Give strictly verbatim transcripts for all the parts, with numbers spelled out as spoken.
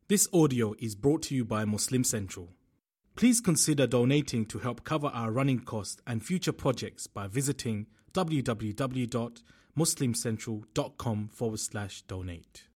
This audio is brought to you by Muslim Central. Please consider donating to help cover our running costs and future projects by visiting www.muslimcentral.com forward slash donate.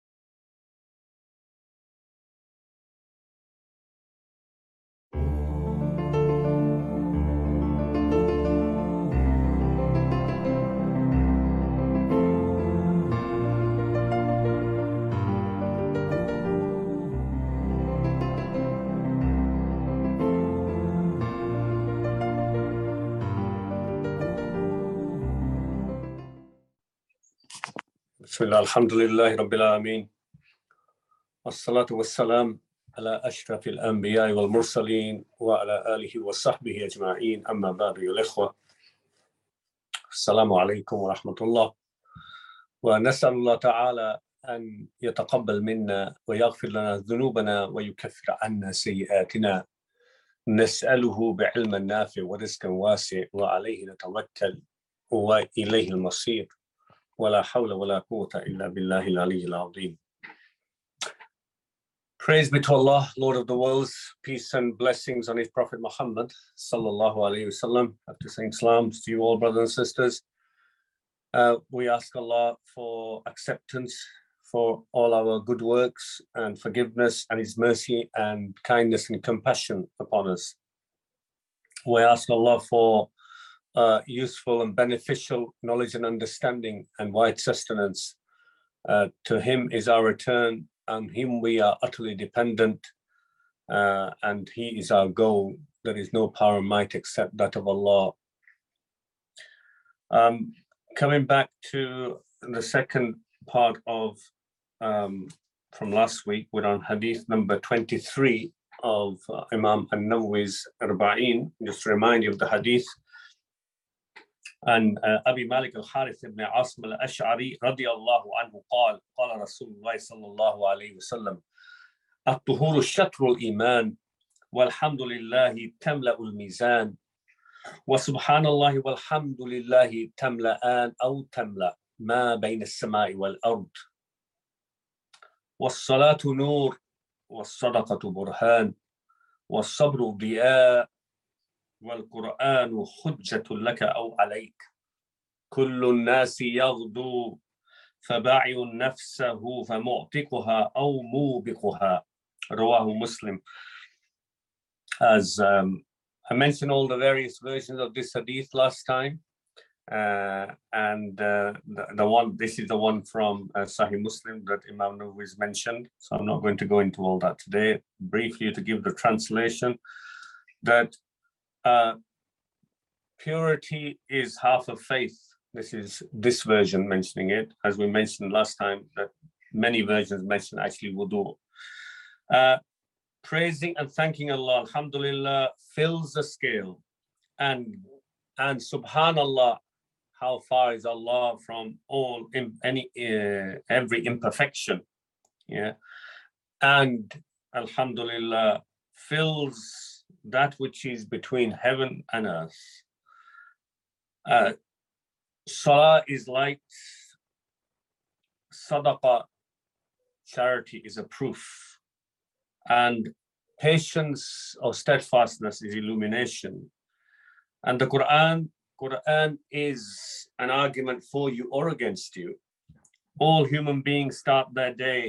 Bismillah, alhamdulillahi rabbil alameen. As-salatu was-salam ala ashrafil anbiya wal mursaleen wa ala alihi wa sahbihi ajma'een. Amma ba'du, ya ikhwa. Assalamu alaikum wa rahmatullah. Wa nas'alullah ta'ala an yataqabbal minna wa yaghfir lana dhunubana wa yukaffir anna sayyi'atina. Nas'aluhu bi'ilmin nafi' wa rizqin wasi' wa alayhi natawakkal wa ilayhi al-masir. وَلَا حَوْلَ وَلَا قُوَّةَ إِلَّا بِاللَّهِ الْعَلِيِّ الْعَظِيمِ. Praise be to Allah, Lord of the worlds. Peace and blessings on His Prophet Muhammad sallallahu alaihi wasallam. After saying salams to you all, brothers and sisters, uh, we ask Allah for acceptance for all our good works and forgiveness and His mercy and kindness and compassion upon us. We ask Allah for Uh, useful and beneficial knowledge and understanding and wide sustenance. Uh, to Him is our return, and Him we are utterly dependent, uh, and He is our goal. There is no power and might except that of Allah. Um, coming back to the second part of um, from last week, we're on Hadith number twenty-three of uh, Imam An-Nawawi's Arba'in. Just to remind you of the Hadith. عن أبي مالك الحارث بن عاصم الأشعري رضي الله عنه قال قال رسول الله صلى الله عليه وسلم الطهور شطر الإيمان والحمد لله تملأ الميزان وسبحان الله والحمد لله تملأان أو تملأ ما بين السماء والأرض والصلاة نور والصدقة برهان والصبر ضياء والقرآن حجة لك أو عليك كل الناس يغدو فباعي نفسه فمعتقها أو موبقها رواه Muslim. As um, I mentioned all the various versions of this hadith last time, uh, and uh, the, the one this is the one from uh, Sahih Muslim that Imam Nawawi has mentioned, so I'm not going to go into all that today. Briefly, to give the translation, that Uh, purity is half of faith. This is this version mentioning it, as we mentioned last time, that many versions mention actually wudu. Uh, praising and thanking Allah, alhamdulillah, fills the scale, and and subhanallah, how far is Allah from all in, any uh, every imperfection, yeah, and alhamdulillah fills that which is between heaven and earth. Uh, Salah is light, sadaqah, charity, is a proof, and patience or steadfastness is illumination. And the Quran, Quran is an argument for you or against you. All human beings start their day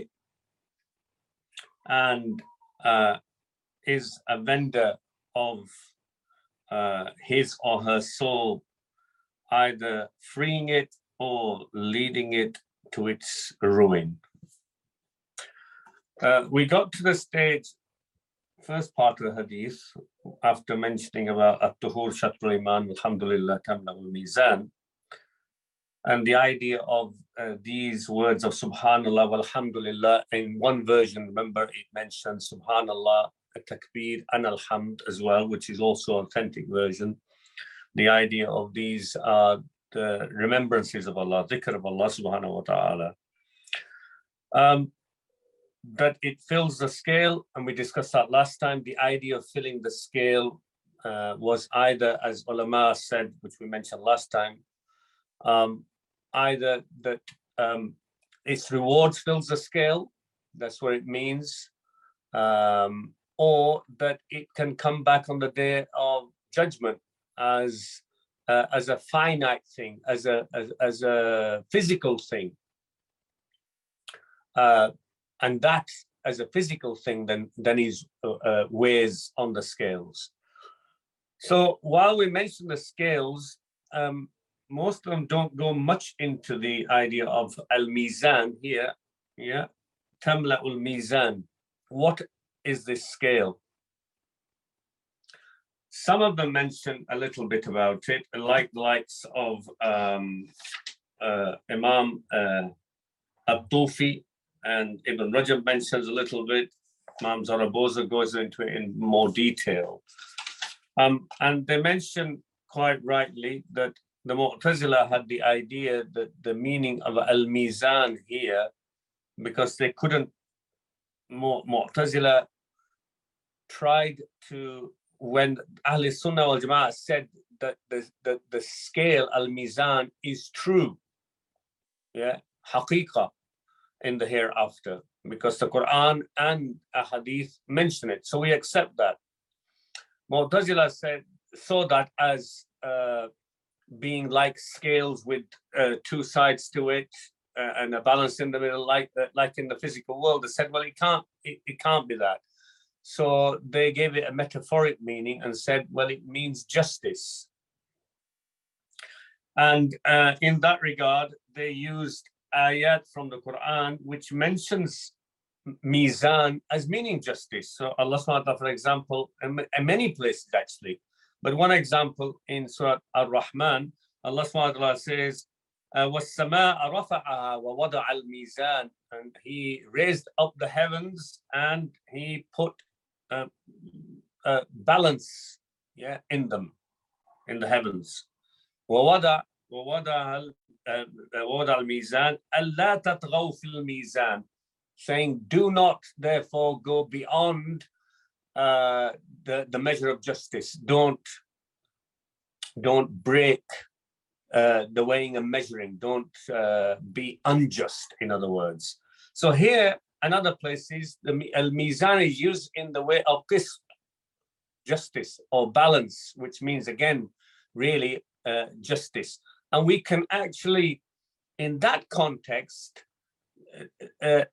and uh, is a vendor of uh, his or her soul, either freeing it or leading it to its ruin. Uh, we got to the stage, first part of the hadith, after mentioning about at-tuhur shatrul iman, alhamdulillah tamla'ul mizan, and the idea of uh, these words of subhanallah walhamdulillah. In one version, remember, it mentions subhanallah, takbir and alhamd as well, which is also authentic version. The idea of these are the remembrances of Allah, dhikr of Allah subhanahu wa ta'ala. Um, that it fills the scale, and we discussed that last time. The idea of filling the scale uh, was either, as ulama said, which we mentioned last time, um, either that um, its rewards fills the scale, that's what it means, um, or that it can come back on the day of judgment as uh, as a finite thing, as a as, as a physical thing, uh, and that as a physical thing then then is uh, weighs on the scales. So while we mention the scales, um, most of them don't go much into the idea of al-mizan here. Yeah, tamla al-mizan. What is this scale? Some of them mention a little bit about it, like the likes of um, uh, Imam uh, At-Tufi, and Ibn Rajab mentions a little bit. Imam Zaragoza goes into it in more detail. Um, and they mention quite rightly that the Mu'tazila had the idea that the meaning of al-mizan here, because they couldn't, Mu'tazila tried to, when Ahl Sunnah wal Jama'ah said that the, the, the scale al-mizan is true, yeah, haqiqah, in the hereafter, because the Quran and a hadith mention it. So we accept that. Mu'tazila said, saw that as uh, being like scales with uh, two sides to it uh, and a balance in the middle, like uh, like in the physical world. They said, well, it can't, it, it can't be that. So they gave it a metaphoric meaning and said, well, it means justice. And uh, in that regard, they used ayat from the Quran, which mentions mizan as meaning justice. So Allah subhanahu wa ta'ala, for example, in, in many places actually, but one example in Surah Ar-Rahman, Allah subhanahu wa ta'ala says, وَالسَّمَاءَ رَفَعَهَا وَوَضَعَ الْمِيزَانَ, and he raised up the heavens and he put uh, uh, balance, yeah, in them, in the heavens. وَوَضَعَ وَوَضَعَ الْمِيزَانَ أَلَّا تَطْغَوْا فِي الْمِيزَانِ, saying, do not therefore go beyond uh, the, the measure of justice. Don't, don't break uh, the weighing and measuring. Don't uh, be unjust, in other words. So here, another place is the al-mizan is used in the way of qist, justice, or balance, which means, again, really uh, justice. And we can actually, in that context, uh,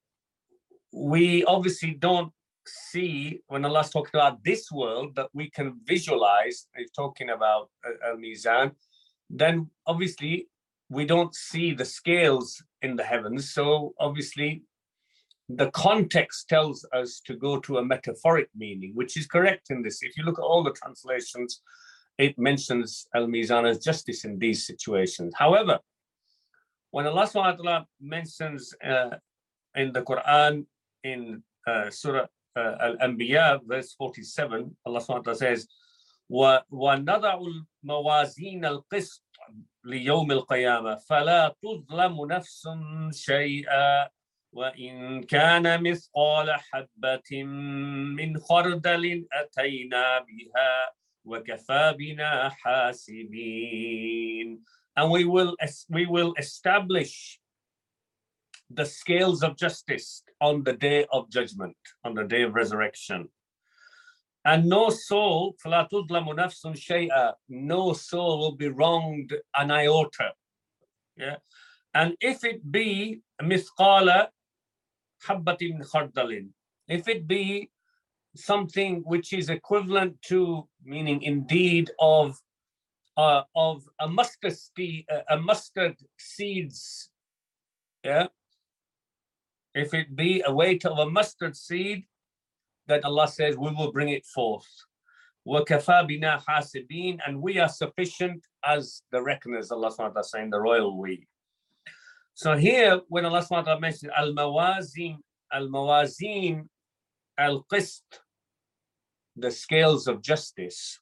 we obviously don't see, when Allah's talking about this world, that we can visualize, if talking about al-mizan, then obviously we don't see the scales in the heavens. So obviously the context tells us to go to a metaphoric meaning, which is correct in this. If you look at all the translations, it mentions al-mizan as justice in these situations. However, when Allah subhanahu wa ta'ala mentions uh, in the Quran, in uh, Surah uh, Al-Anbiya, verse forty-seven, Allah subhanahu wa ta'ala says, وَنَضَعُ الْمَوَازِينَ الْقِسْطَ لِيَوْمِ الْقِيَامَةِ فَلَا تُظْلَمُ نَفْسٌ شَيْئًا وَإِنْ كَانَ مِثْقَالَ حَبَّةٍ مِّنْ خَرْدَلٍ أَتَيْنَا بِهَا وَكَفَى بِنَا حَاسِبِينَ. And we will, we will establish the scales of justice on the day of judgment, on the day of resurrection. And no soul, فَلَا تُظْلَمُ نَفْسٌ شَيْئًا, no soul will be wronged an iota. Yeah? And if it be مِثْقَالَ حَبَّةٍ مِّنْ خَرْدَلٍ, if it be something which is equivalent to, meaning indeed of uh, of a mustard seed, a mustard seeds, yeah. If it be a weight of a mustard seed, that Allah says we will bring it forth. وَكَفَى بِنَا حَاسِبِينَ, and we are sufficient as the reckoners. Allah subhanahu wa ta'ala saying, the royal we. So here, when Allah subhanahu wa ta'ala mentions al-mawazin, al-mawazin, al-qist, the scales of justice,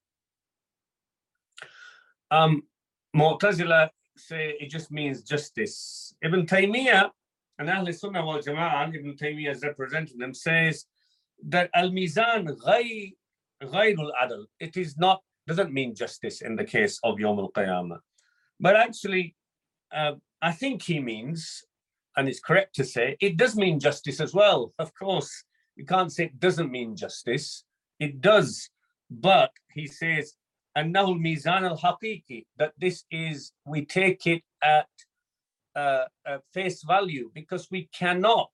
um, Mu'tazila say it just means justice. Ibn Taymiyyah, and Ahl Sunnah wal Jama'ah, Ibn Taymiyyah is representing them, says that al-mizan ghayr al-adl, it is not, doesn't mean justice in the case of Yawm al-Qiyamah. But actually, uh, I think he means, and it's correct to say, it does mean justice as well. Of course, You can't say it doesn't mean justice. It does. But he says, أنه الميزان الحقيقي, that this is, we take it at uh, uh, face value, because we cannot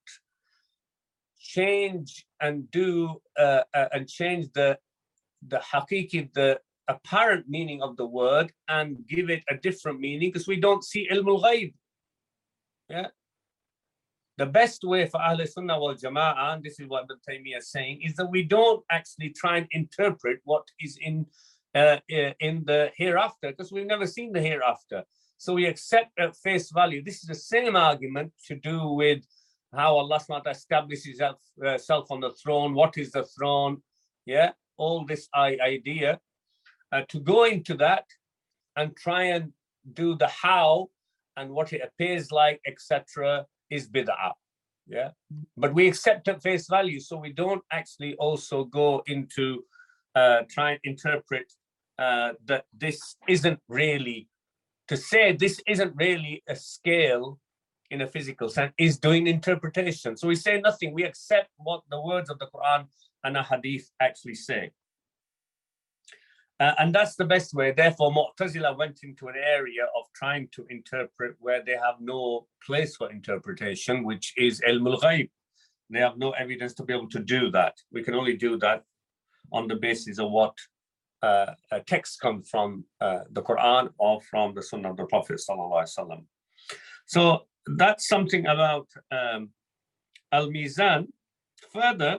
change and do uh, uh, and change the the haqiqi, the apparent meaning of the word, and give it a different meaning, because we don't see ilm al-ghayb. Yeah. The best way for Ahl Sunnah wal Jama'ah, and this is what Ibn Taymiyyah is saying, is that we don't actually try and interpret what is in uh, in the hereafter, because we've never seen the hereafter. So we accept at face value. This is the same argument to do with how Allah subhanahu wa ta'ala establishes himself on the throne. What is the throne? Yeah, all this idea. Uh, to go into that and try and do the how and what it appears like, et cetera, is bid'ah. Yeah, but we accept at face value, so we don't actually also go into uh, try and interpret uh, that this isn't really, to say this isn't really a scale in a physical sense, is doing interpretation. So we say nothing. We accept what the words of the Quran and a hadith actually say. Uh, and that's the best way. Therefore, Mu'tazila went into an area of trying to interpret where they have no place for interpretation, which is ilm al-ghayb. They have no evidence to be able to do that. We can only do that on the basis of what uh, a text comes from uh, the Quran or from the Sunnah of the Prophet sallallahu alaihi wasallam. So that's something about um, al-mizan. Further,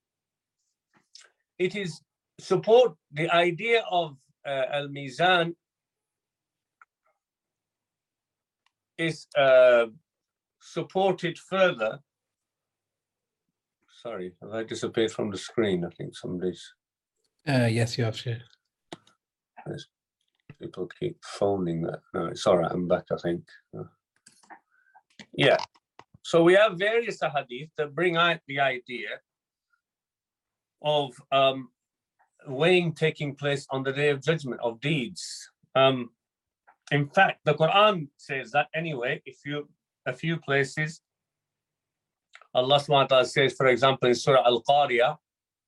it is support the idea of uh, al-mizan is uh, supported further. Sorry, have I disappeared from the screen? I think somebody's. Uh, yes, you have to. People keep phoning that. No, it's all right. I'm back, I think. Uh, yeah. So we have various ahadith that bring out the idea of um, weighing taking place on the Day of Judgment of deeds. Um, in fact, the Quran says that anyway. If you a few places, Allah subhanahu wa ta'ala says, for example, in Surah Al-Qariyah,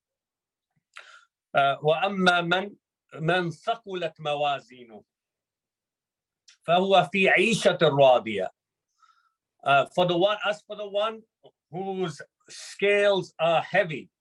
وَأَمَّا مَنْ مَنْ ثَقُلَتْ مَوَازِينُهُ فَهُوَ فِي عِيشَةٍ رَاضِيَةٍ. Uh, for the one, as for the one whose scales are heavy,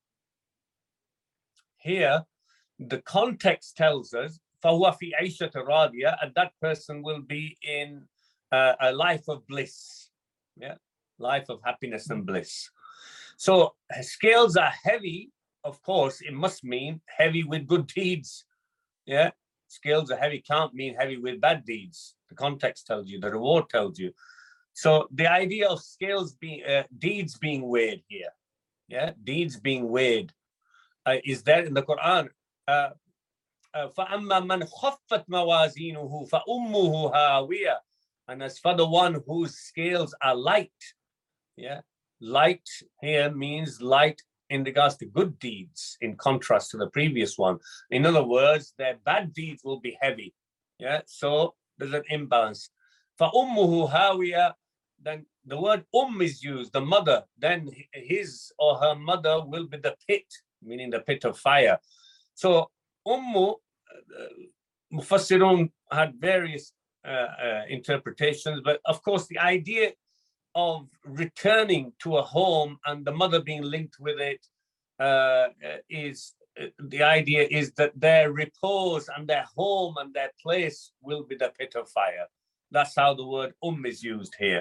here the context tells us فَهُوَ فِي عِيشَةٍ رَاضِيَةٍ, and that person will be in uh, a life of bliss, yeah, life of happiness and bliss. So scales are heavy. Of course, it must mean heavy with good deeds. Yeah, scales are heavy can't mean heavy with bad deeds. The context tells you, the reward tells you. So the idea of scales being uh, deeds being weighed here, yeah, deeds being weighed, uh, is there in the Quran. Uh, uh, فَأَمَّا مَنْ خَفَّتْ مَوَازِينُهُ فَأُمُّهُ هَاوِيَةٌ. And as for the one whose scales are light, yeah, light here means light in regards to good deeds, in contrast to the previous one. In other words, their bad deeds will be heavy. Yeah, so there's an imbalance. فَأُمُّهُ هَاوِيَةٌ. Then the word um is used, the mother. Then his or her mother will be the pit, meaning the pit of fire. So ummu, uh, Mufassirun had various uh, uh, interpretations, but of course the idea of returning to a home and the mother being linked with it uh, is uh, the idea is that their repose and their home and their place will be the pit of fire. That's how the word um is used here.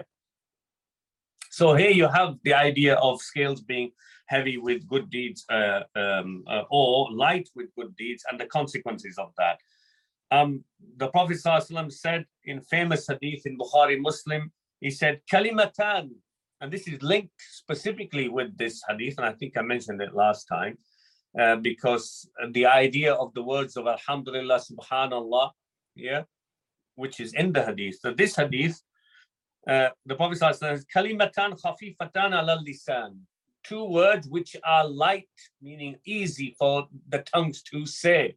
So here you have the idea of scales being heavy with good deeds uh, um, uh, or light with good deeds and the consequences of that. Um, the Prophet ﷺ said in famous hadith in Bukhari Muslim, he said, Kalimatan, and this is linked specifically with this hadith, and I think I mentioned it last time, uh, because the idea of the words of Alhamdulillah, Subhanallah, yeah, which is in the hadith. So this hadith, uh, the Prophet says, Kalimatan khafifatan ala lisan, two words which are light, meaning easy for the tongues to say.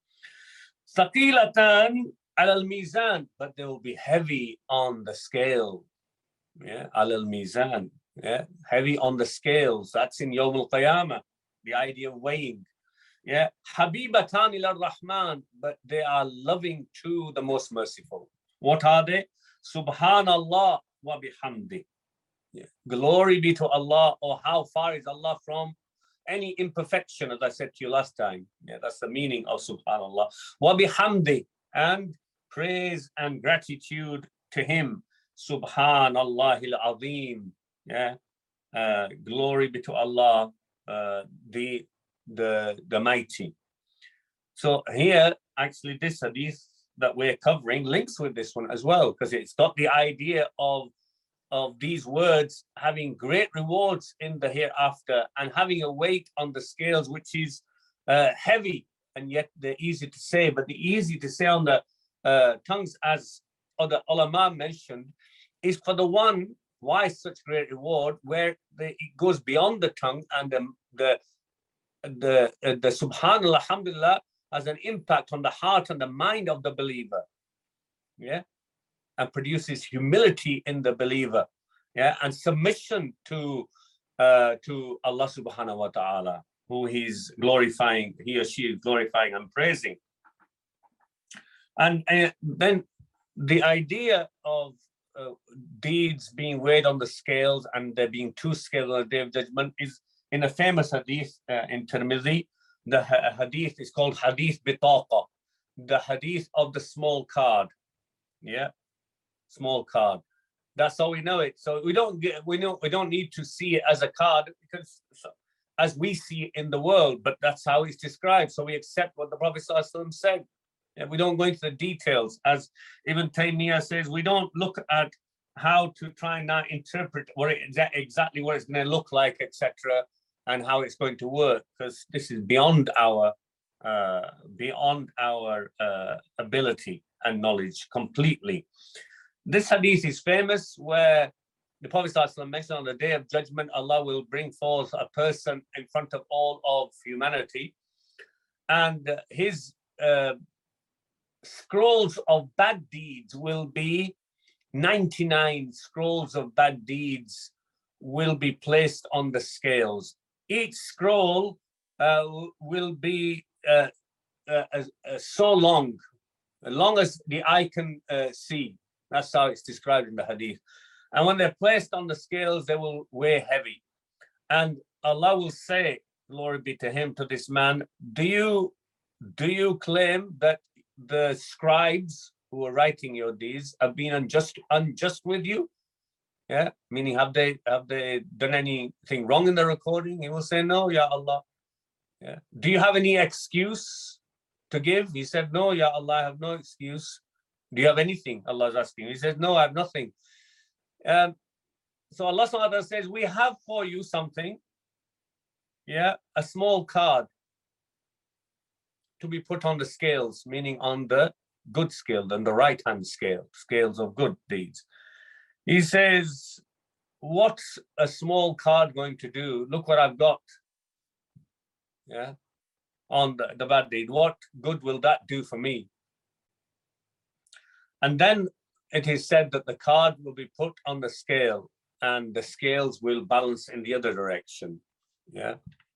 Thaqilatan ala al-mizan, but they will be heavy on the scale. Yeah, ala al-mizan, yeah, heavy on the scales. That's in Yawm al-Qiyamah. the idea of weighing. Yeah, Habibatan ila Rahman, but they are loving to the most merciful. What are they? Subhanallah wa bihamdi. Yeah. Glory be to Allah, or how far is Allah from any imperfection, as I said to you last time. Yeah, that's the meaning of Subhanallah. Wa bihamdi, and praise and gratitude to Him. Subhanallahil Azim. Yeah, uh, glory be to Allah, uh, the the the mighty. So here, actually, this hadith that we're covering links with this one as well, because it's got the idea of of these words having great rewards in the hereafter and having a weight on the scales which is uh, heavy, and yet they're easy to say. But the easy to say on the uh, tongues, as other ulama mentioned, is for the one, why such great reward, where the, it goes beyond the tongue, and the the the, uh, the subhanallah, alhamdulillah, has an impact on the heart and the mind of the believer. Yeah. And produces humility in the believer, yeah, and submission to uh, to Allah subhanahu wa ta'ala, who he's glorifying, he or she is glorifying and praising. And uh, then the idea of uh, deeds being weighed on the scales and there being two scales on the day of judgment is in a famous hadith uh, in Tirmidhi. The ha- hadith is called Hadith Bitaqa, the hadith of the small card. Yeah. Small card. That's how we know it. So we don't get, we know we don't need to see it as a card, because as we see it in the world, but that's how it's described. So we accept what the Prophet ﷺ said. And we don't go into the details. As Ibn Taymiyyah says, we don't look at how to try and now interpret what it, exactly what it's going to look like, et cetera, and how it's going to work, because this is beyond our uh, beyond our uh, ability and knowledge completely. This hadith is famous, where the Prophet ﷺ mentioned on the day of judgment, Allah will bring forth a person in front of all of humanity, and his uh, scrolls of bad deeds will be ninety-nine scrolls of bad deeds will be placed on the scales. Each scroll uh, will be uh, uh, uh, uh, so long, as long as the eye can uh, see. That's how it's described in the hadith. And when they're placed on the scales, they will weigh heavy. And Allah will say, glory be to Him, to this man, do you, do you claim that the scribes who are writing your deeds have been unjust, unjust with you? Yeah, meaning have they have they done anything wrong in the recording? He will say, no, Ya Allah. Yeah. Do you have any excuse to give? He said, no, Ya Allah, I have no excuse. Do you have anything? Allah is asking. He says, no, I have nothing. Um, so Allah subhanahu wa ta'ala says, we have for you something, yeah, a small card to be put on the scales, meaning on the good scale, and the right hand scale, scales of good deeds. He says, what's a small card going to do? Look what I've got. Yeah, on the, the bad deed. What good will that do for me? And then it is said that the card will be put on the scale, and the scales will balance in the other direction. Yeah.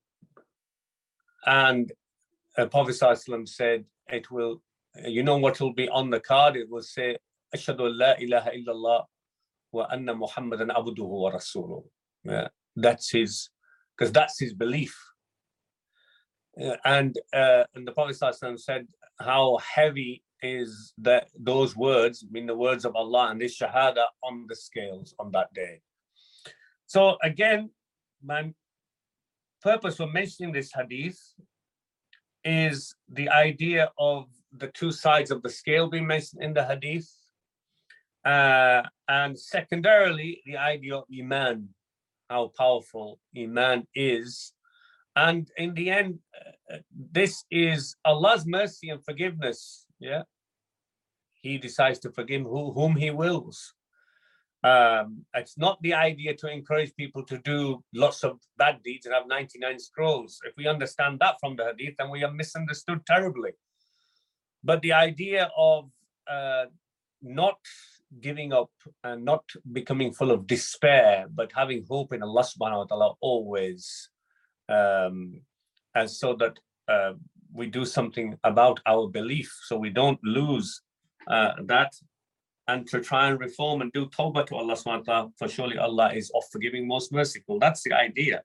And uh, Prophet ﷺ said, it will, you know what will be on the card? It will say, Ashhadu an la ilaha illallah wa anna Muhammadan abduhu wa rasuluh. Yeah. That's his, because that's his belief. Uh, and uh, and the Prophet ﷺ said how heavy is that those words, I mean the words of Allah and this shahada, on the scales on that day. So again, my purpose for mentioning this hadith is the idea of the two sides of the scale being mentioned in the hadith, uh, and secondarily the idea of Iman, how powerful Iman is. And in the end, uh, this is Allah's mercy and forgiveness. Yeah, He decides to forgive who, whom He wills. Um, it's not the idea to encourage people to do lots of bad deeds and have ninety-nine scrolls. If we understand that from the hadith, then we are misunderstood terribly. But the idea of uh, not giving up and not becoming full of despair, but having hope in Allah subhanahu wa ta'ala always. Um, as so that uh, we do something about our belief, so we don't lose uh, that, and to try and reform and do tawbah to Allah subhanahu wa ta'ala, for surely Allah is of forgiving, most merciful. That's the idea.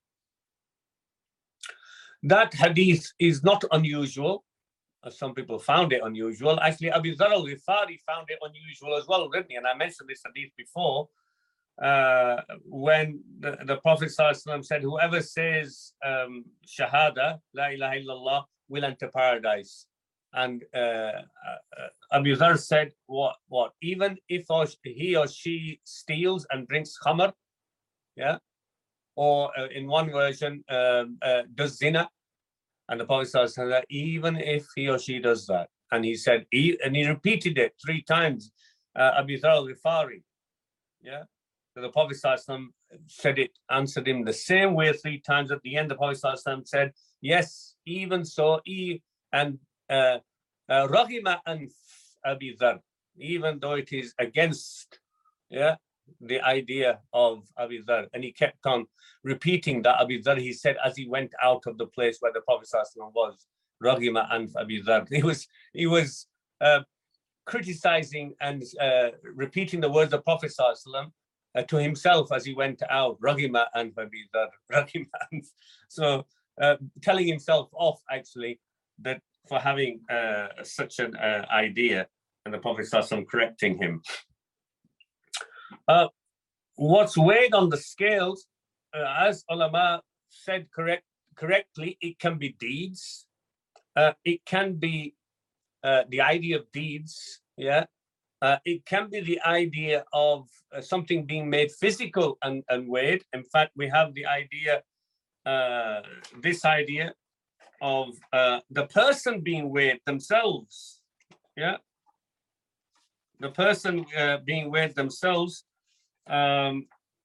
That hadith is not unusual. Some people found it unusual. Actually, Abu Dharr al-Ghifari found it unusual as well, didn't he? And I mentioned this hadith before, uh, when the, the Prophet ﷺ said, whoever says um, Shahada, La ilaha illallah, will enter paradise. And uh, uh, Abu Dharr said, what, what? Even if or he or she steals and drinks khamr, yeah, or uh, in one version, um, uh, does zina, and the Prophet said that even if he or she does that, and he said, he, and he repeated it three times, uh, Abu Dharr al-Ghifari, yeah. So the Prophet said it, answered him the same way three times. At the end, the Prophet said, yes, even so, he, and Raghima anf Abu Dharr, even though it is against, yeah, the idea of Abu Dharr. And he kept on repeating that Abu Dharr, he said, as he went out of the place where the Prophet was, Raghima anf Abu Dharr. He was, he was uh, criticizing and uh, repeating the words of the Prophet uh, to himself as he went out, Raghima anf Abu Dharr, Raghima anf. So uh, telling himself off, actually, that for having uh, such an uh, idea, and the Prophet correcting him. Uh, what's weighed on the scales, uh, as ulama said correct, correctly, it can be deeds. Uh, it can be uh, the idea of deeds, yeah. Uh, it can be the idea of uh, something being made physical and, and weighed. In fact, we have the idea, uh, this idea of uh, the person being weighed themselves, yeah. The person uh, being weighed themselves. Um,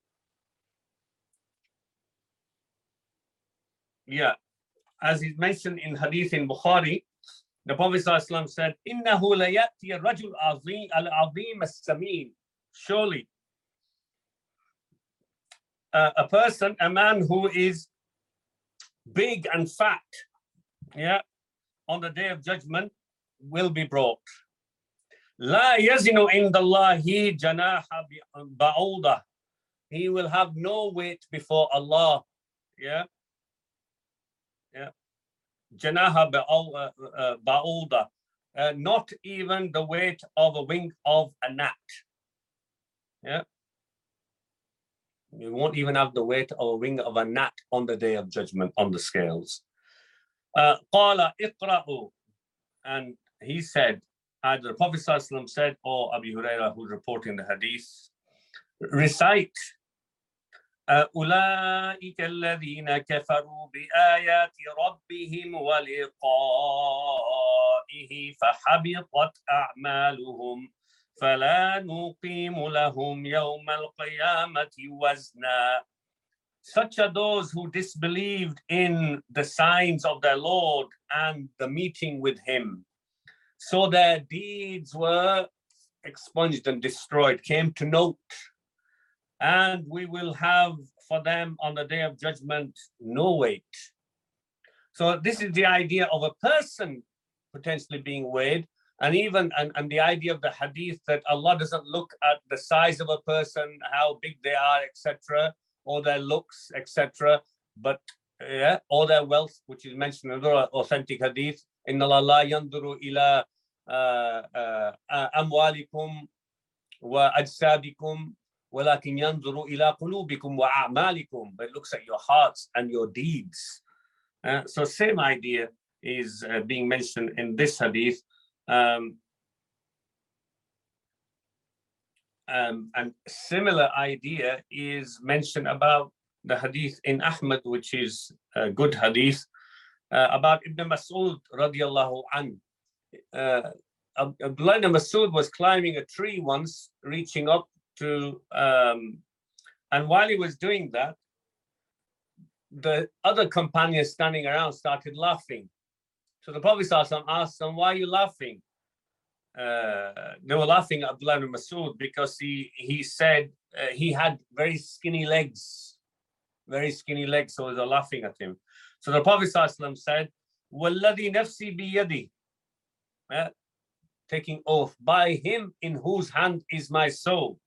yeah, as is mentioned in Hadith in Bukhari, the Prophet ﷺ said, "Innahu layati rajul azim al-azim as-samin." Surely, uh, a person, a man who is big and fat, yeah, on the day of judgment, will be brought. La yazinu indallahi janaha ba'udah. He will have no weight before Allah. Yeah. Yeah. Janaha ba'udah. Uh, not even the weight of a wing of a gnat. Yeah. You won't even have the weight of a wing of a gnat on the day of judgment on the scales. Uh, qala iqra'u. And he said, either the Prophet ﷺ said, or Abu Hurairah, who's reporting the hadith, recite, أُولَٰئِكَ الَّذِينَ كَفَرُوا بِآيَاتِ رَبِّهِمْ وَلِقَائِهِ فَحَبِطَتْ أَعْمَالُهُمْ فَلَا نُقِيمُ لَهُمْ يَوْمَ الْقِيَامَةِ وَزْنًا. Such are those who disbelieved in the signs of their Lord and the meeting with him. So their deeds were expunged and destroyed, came to naught. And we will have for them on the day of judgment no weight. So this is the idea of a person potentially being weighed, and even and, and the idea of the hadith that Allah doesn't look at the size of a person, how big they are, et cetera, or their looks, et cetera, but yeah, or their wealth, which is mentioned in another authentic hadith. Inna Allah la yanduru ila amwalikum wa ajsadikum walakin yanduru ila qulubikum wa a'malikum. It looks at your hearts and your deeds. Uh, so same idea is uh, being mentioned in this hadith. Um, um, and similar idea is mentioned about the hadith in Ahmad, which is a good hadith, uh, about Ibn Mas'ud radiallahu anhu. Uh, Abdullah ibn Mas'ud was climbing a tree once, reaching up to, um, and while he was doing that, the other companions standing around started laughing. So the Prophet asked them, why are you laughing? Uh, they were laughing at Abdullah ibn Mas'ud because he, he said uh, he had very skinny legs, very skinny legs, so they were laughing at him. So the Prophet ﷺ said, وَالَّذِي نَفْسِي بِيَدِي, uh, taking oath, by him in whose hand is my soul.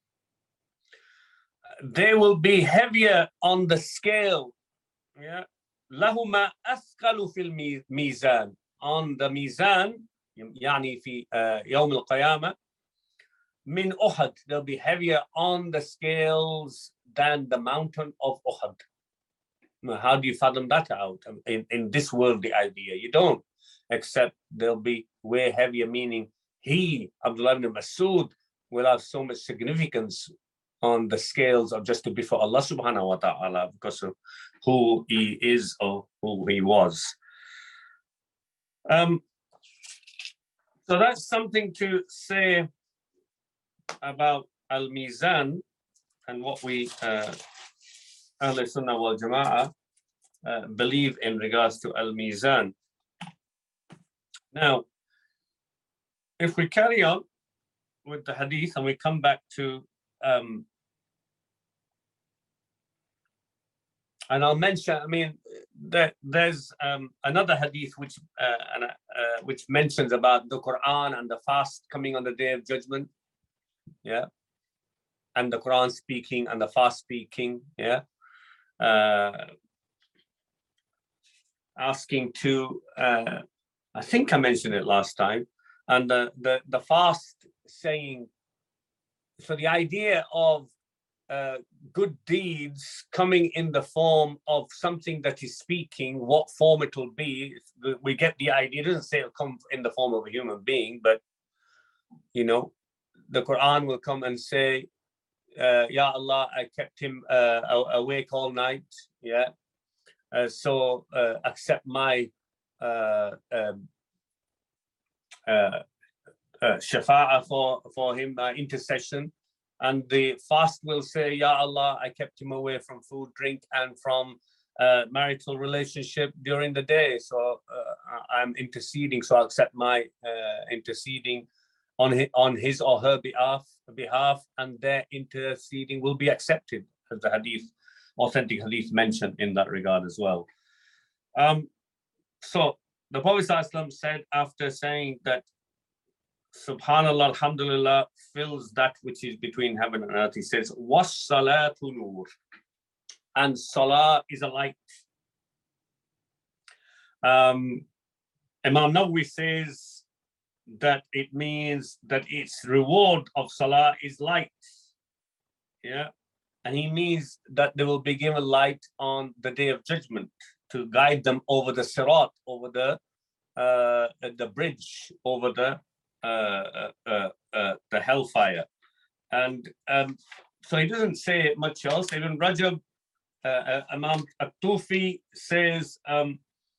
They will be heavier on the scale. Yeah. لَهُمَا أَثْقَلُ فِي الْمِيزَانِ, on the mizan, يعني في uh, يوم القيامة, min Uhud, they'll be heavier on the scales than the mountain of Uhud. Now, how do you fathom that out in, in this worldly idea? You don't, except they'll be way heavier, meaning he, Abdullah ibn Mas'ud, will have so much significance on the scales of just to be for Allah subhanahu wa ta'ala because of who he is or who he was. Um, so that's something to say about Al-Mizan and what we uh, Ahl Sunnah wal Jama'ah uh, believe in regards to Al-Mizan. Now, if we carry on with the hadith and we come back to um, and I'll mention, I mean, there, there's um, another hadith which uh, uh, which mentions about the Quran and the fast coming on the Day of Judgment. Yeah, and the Quran speaking and the fast speaking, yeah, uh, asking to, uh, I think I mentioned it last time, and the, the, the fast saying, so the idea of uh, good deeds coming in the form of something that is speaking, what form it will be, we get the idea. It doesn't say it'll come in the form of a human being, but, you know, the Quran will come and say, uh, Ya Allah, I kept him uh, awake all night. Yeah. Uh, so uh, accept my uh, um, uh, uh, shafa'ah for, for him, uh, intercession. And the fast will say, Ya Allah, I kept him away from food, drink, and from uh, marital relationship during the day. So uh, I'm interceding, so I'll accept my uh, interceding on his, on his or her behalf, behalf, and their interceding will be accepted, as the hadith, authentic hadith mentioned in that regard as well. Um, so the Prophet ﷺ said, after saying that Subhanallah, Alhamdulillah fills that which is between heaven and earth, he says, Was-salatu nur, and salah is a light. Um, Imam Nawawi says that it means that its reward of salah is light. Yeah. And he means that they will be given light on the Day of Judgment to guide them over the sirat, over the uh, the bridge, over the uh, uh, uh, the hellfire. And um, so he doesn't say much else. Ibn Rajab, uh, uh, Imam At-Tufi says um,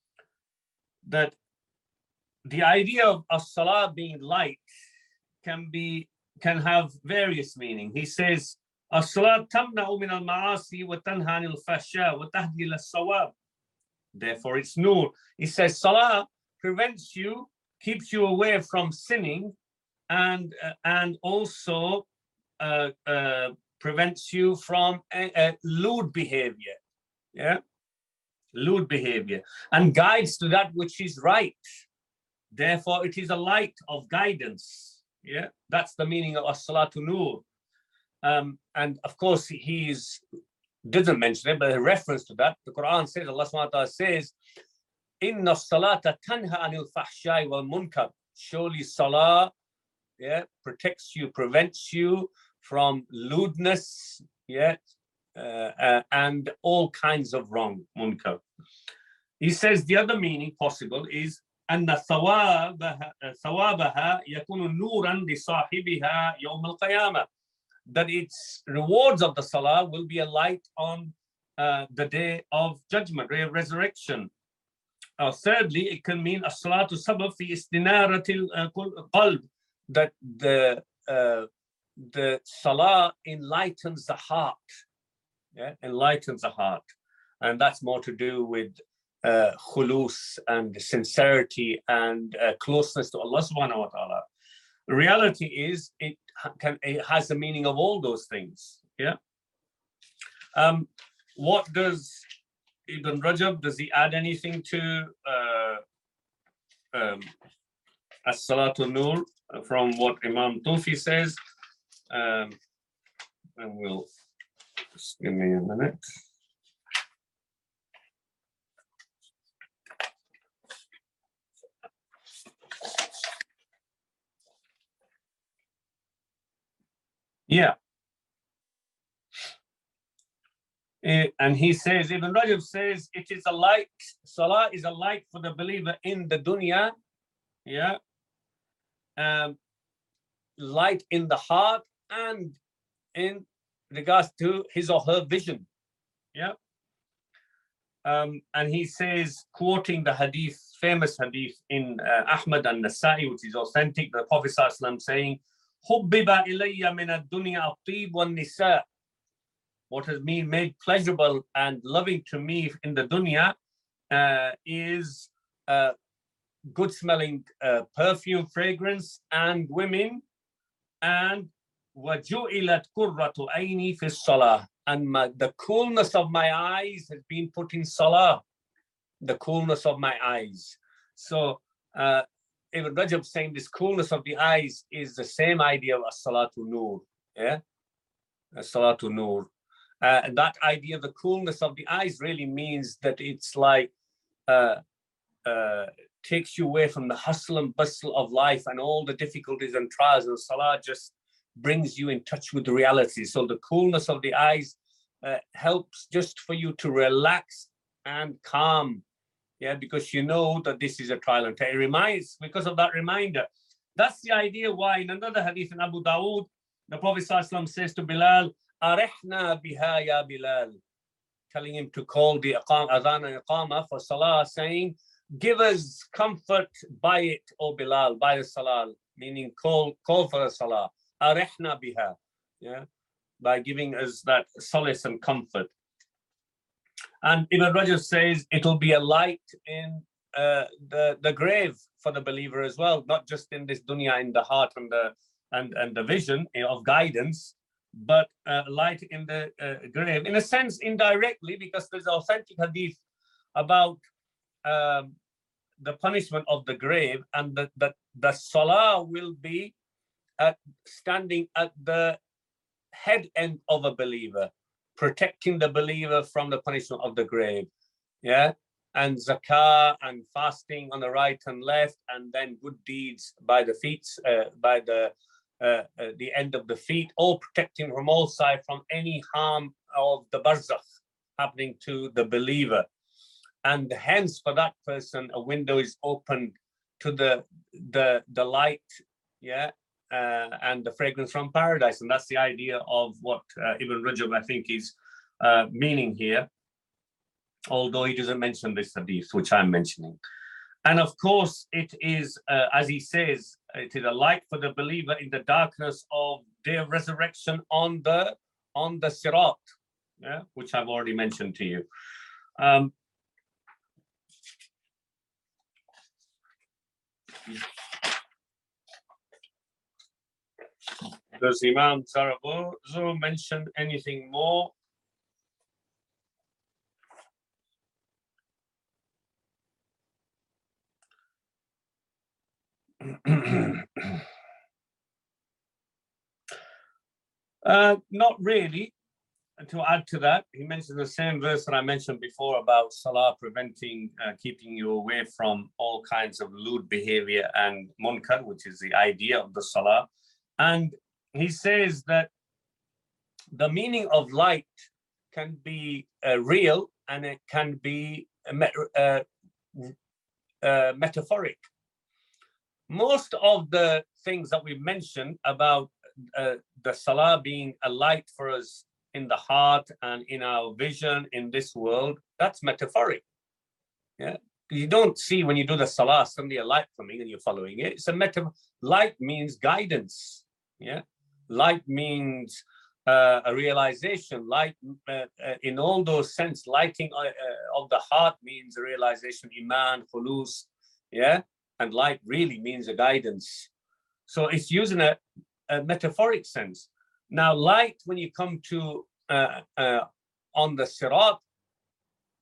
that the idea of as-salah being light can be can have various meaning. He says, as-salah tamna'u min al-ma'asi wa tanha 'anil fahsha wa tahdi lis-sawab. Therefore, it's nur. He says, salah prevents you, keeps you away from sinning, and uh, and also uh, uh, prevents you from uh, uh, lewd behavior. Yeah, lewd behavior, and guides to that which is right. Therefore, it is a light of guidance. Yeah, that's the meaning of as-salatu nur. Um, and of course, he doesn't mention it, but a reference to that, the Quran says, Allah subhanahu wa ta'ala says, Inna salata tanha anil fahshai wal munkar. Surely salah, yeah, protects you, prevents you from lewdness, yeah, uh, uh, and all kinds of wrong, munkar. He says the other meaning possible is أن ثوابها ثوابها يكون نورا لصاحبها يوم القيامة, that its rewards of the salah will be a light on uh, the day of judgment, day of resurrection. Uh, thirdly, it can mean as-salatu sabab fi istinaratil qalb, that the uh, the salah enlightens the heart, yeah, enlightens the heart, and that's more to do with uh, khulus and sincerity and uh, closeness to Allah subhanahu wa ta'ala. The reality is it can it has the meaning of all those things. Yeah. Um, what does Ibn Rajab, does he add anything to uh, um, As-Salatu Nur from what Imam Tufi says? Um, and we'll just give me a minute. Yeah. And he says, Ibn Rajab says, it is a light, Salah is a light for the believer in the dunya, yeah, um, light in the heart and in regards to his or her vision, yeah. Um, and he says, quoting the hadith, famous hadith in uh, Ahmad and Nasa'i, which is authentic, the Prophet ﷺ saying, حُبِّبَ إِلَيَّ مِنَ الدُّنْيَا الطِّيبُ وَالنِّسَاءِ. What has been made pleasurable and loving to me in the dunya uh, is uh, good smelling uh, perfume, fragrance, and women. And وَجُعِلَتْ قُرَّةُ عَيْنِي فِي الصَّلَاةِ. And my, the coolness of my eyes has been put in salah. The coolness of my eyes. So uh, Ibn Rajab saying this coolness of the eyes is the same idea of as-salatu nur. Yeah, as-salatu nur. Uh, and that idea of the coolness of the eyes really means that it's like uh, uh, takes you away from the hustle and bustle of life and all the difficulties and trials, and salah just brings you in touch with the reality. So the coolness of the eyes uh, helps just for you to relax and calm, yeah, because you know that this is a trial and test. It reminds, because of that reminder, that's the idea why in another hadith in Abu Dawood, the Prophet ﷺ says to Bilal, Arihna biha ya Bilal, telling him to call the adhan and iqama for salah, saying, give us comfort by it, O Bilal, by the salah, meaning call call for the salah. Arihna biha, yeah, by giving us that solace and comfort. And Ibn Rajab says it'll be a light in uh, the, the grave for the believer as well, not just in this dunya, in the heart and the and, and the vision of guidance, but uh, light in the uh, grave, in a sense indirectly, because there's authentic hadith about um, the punishment of the grave, and that the, the salah will be at, standing at the head end of a believer, protecting the believer from the punishment of the grave, yeah, and zakah and fasting on the right and left, and then good deeds by the feet, uh, by the uh, uh, the end of the feet, all protecting from all sides from any harm of the barzakh happening to the believer. And hence, for that person, a window is opened to the the the light, yeah, uh, and the fragrance from paradise. And that's the idea of what uh, Ibn Rajab, I think, is uh, meaning here, although he doesn't mention this hadith, which I'm mentioning. And of course, it is, uh, as he says, it is a light for the believer in the darkness of day of resurrection on the on the sirat, yeah, which I've already mentioned to you. Um, Does Imam Zarabozo mention anything more? uh, not really. And to add to that, he mentions the same verse that I mentioned before about salah preventing, uh, keeping you away from all kinds of lewd behavior and munkar, which is the idea of the salah. And he says that the meaning of light can be uh, real, and it can be uh, uh, metaphoric. Most of the things that we mentioned about uh, the salah being a light for us in the heart and in our vision in this world, that's metaphoric. Yeah, you don't see when you do the salah suddenly a light coming and you're following it. It's a metaphor. Light means guidance. Yeah, light means uh, a realization. Light, uh, uh, in all those sense, lighting uh, uh, of the heart means a realization, iman, khulus. Yeah, and light really means a guidance. So it's using a, a metaphoric sense. Now, light, when you come to uh, uh, on the sirat,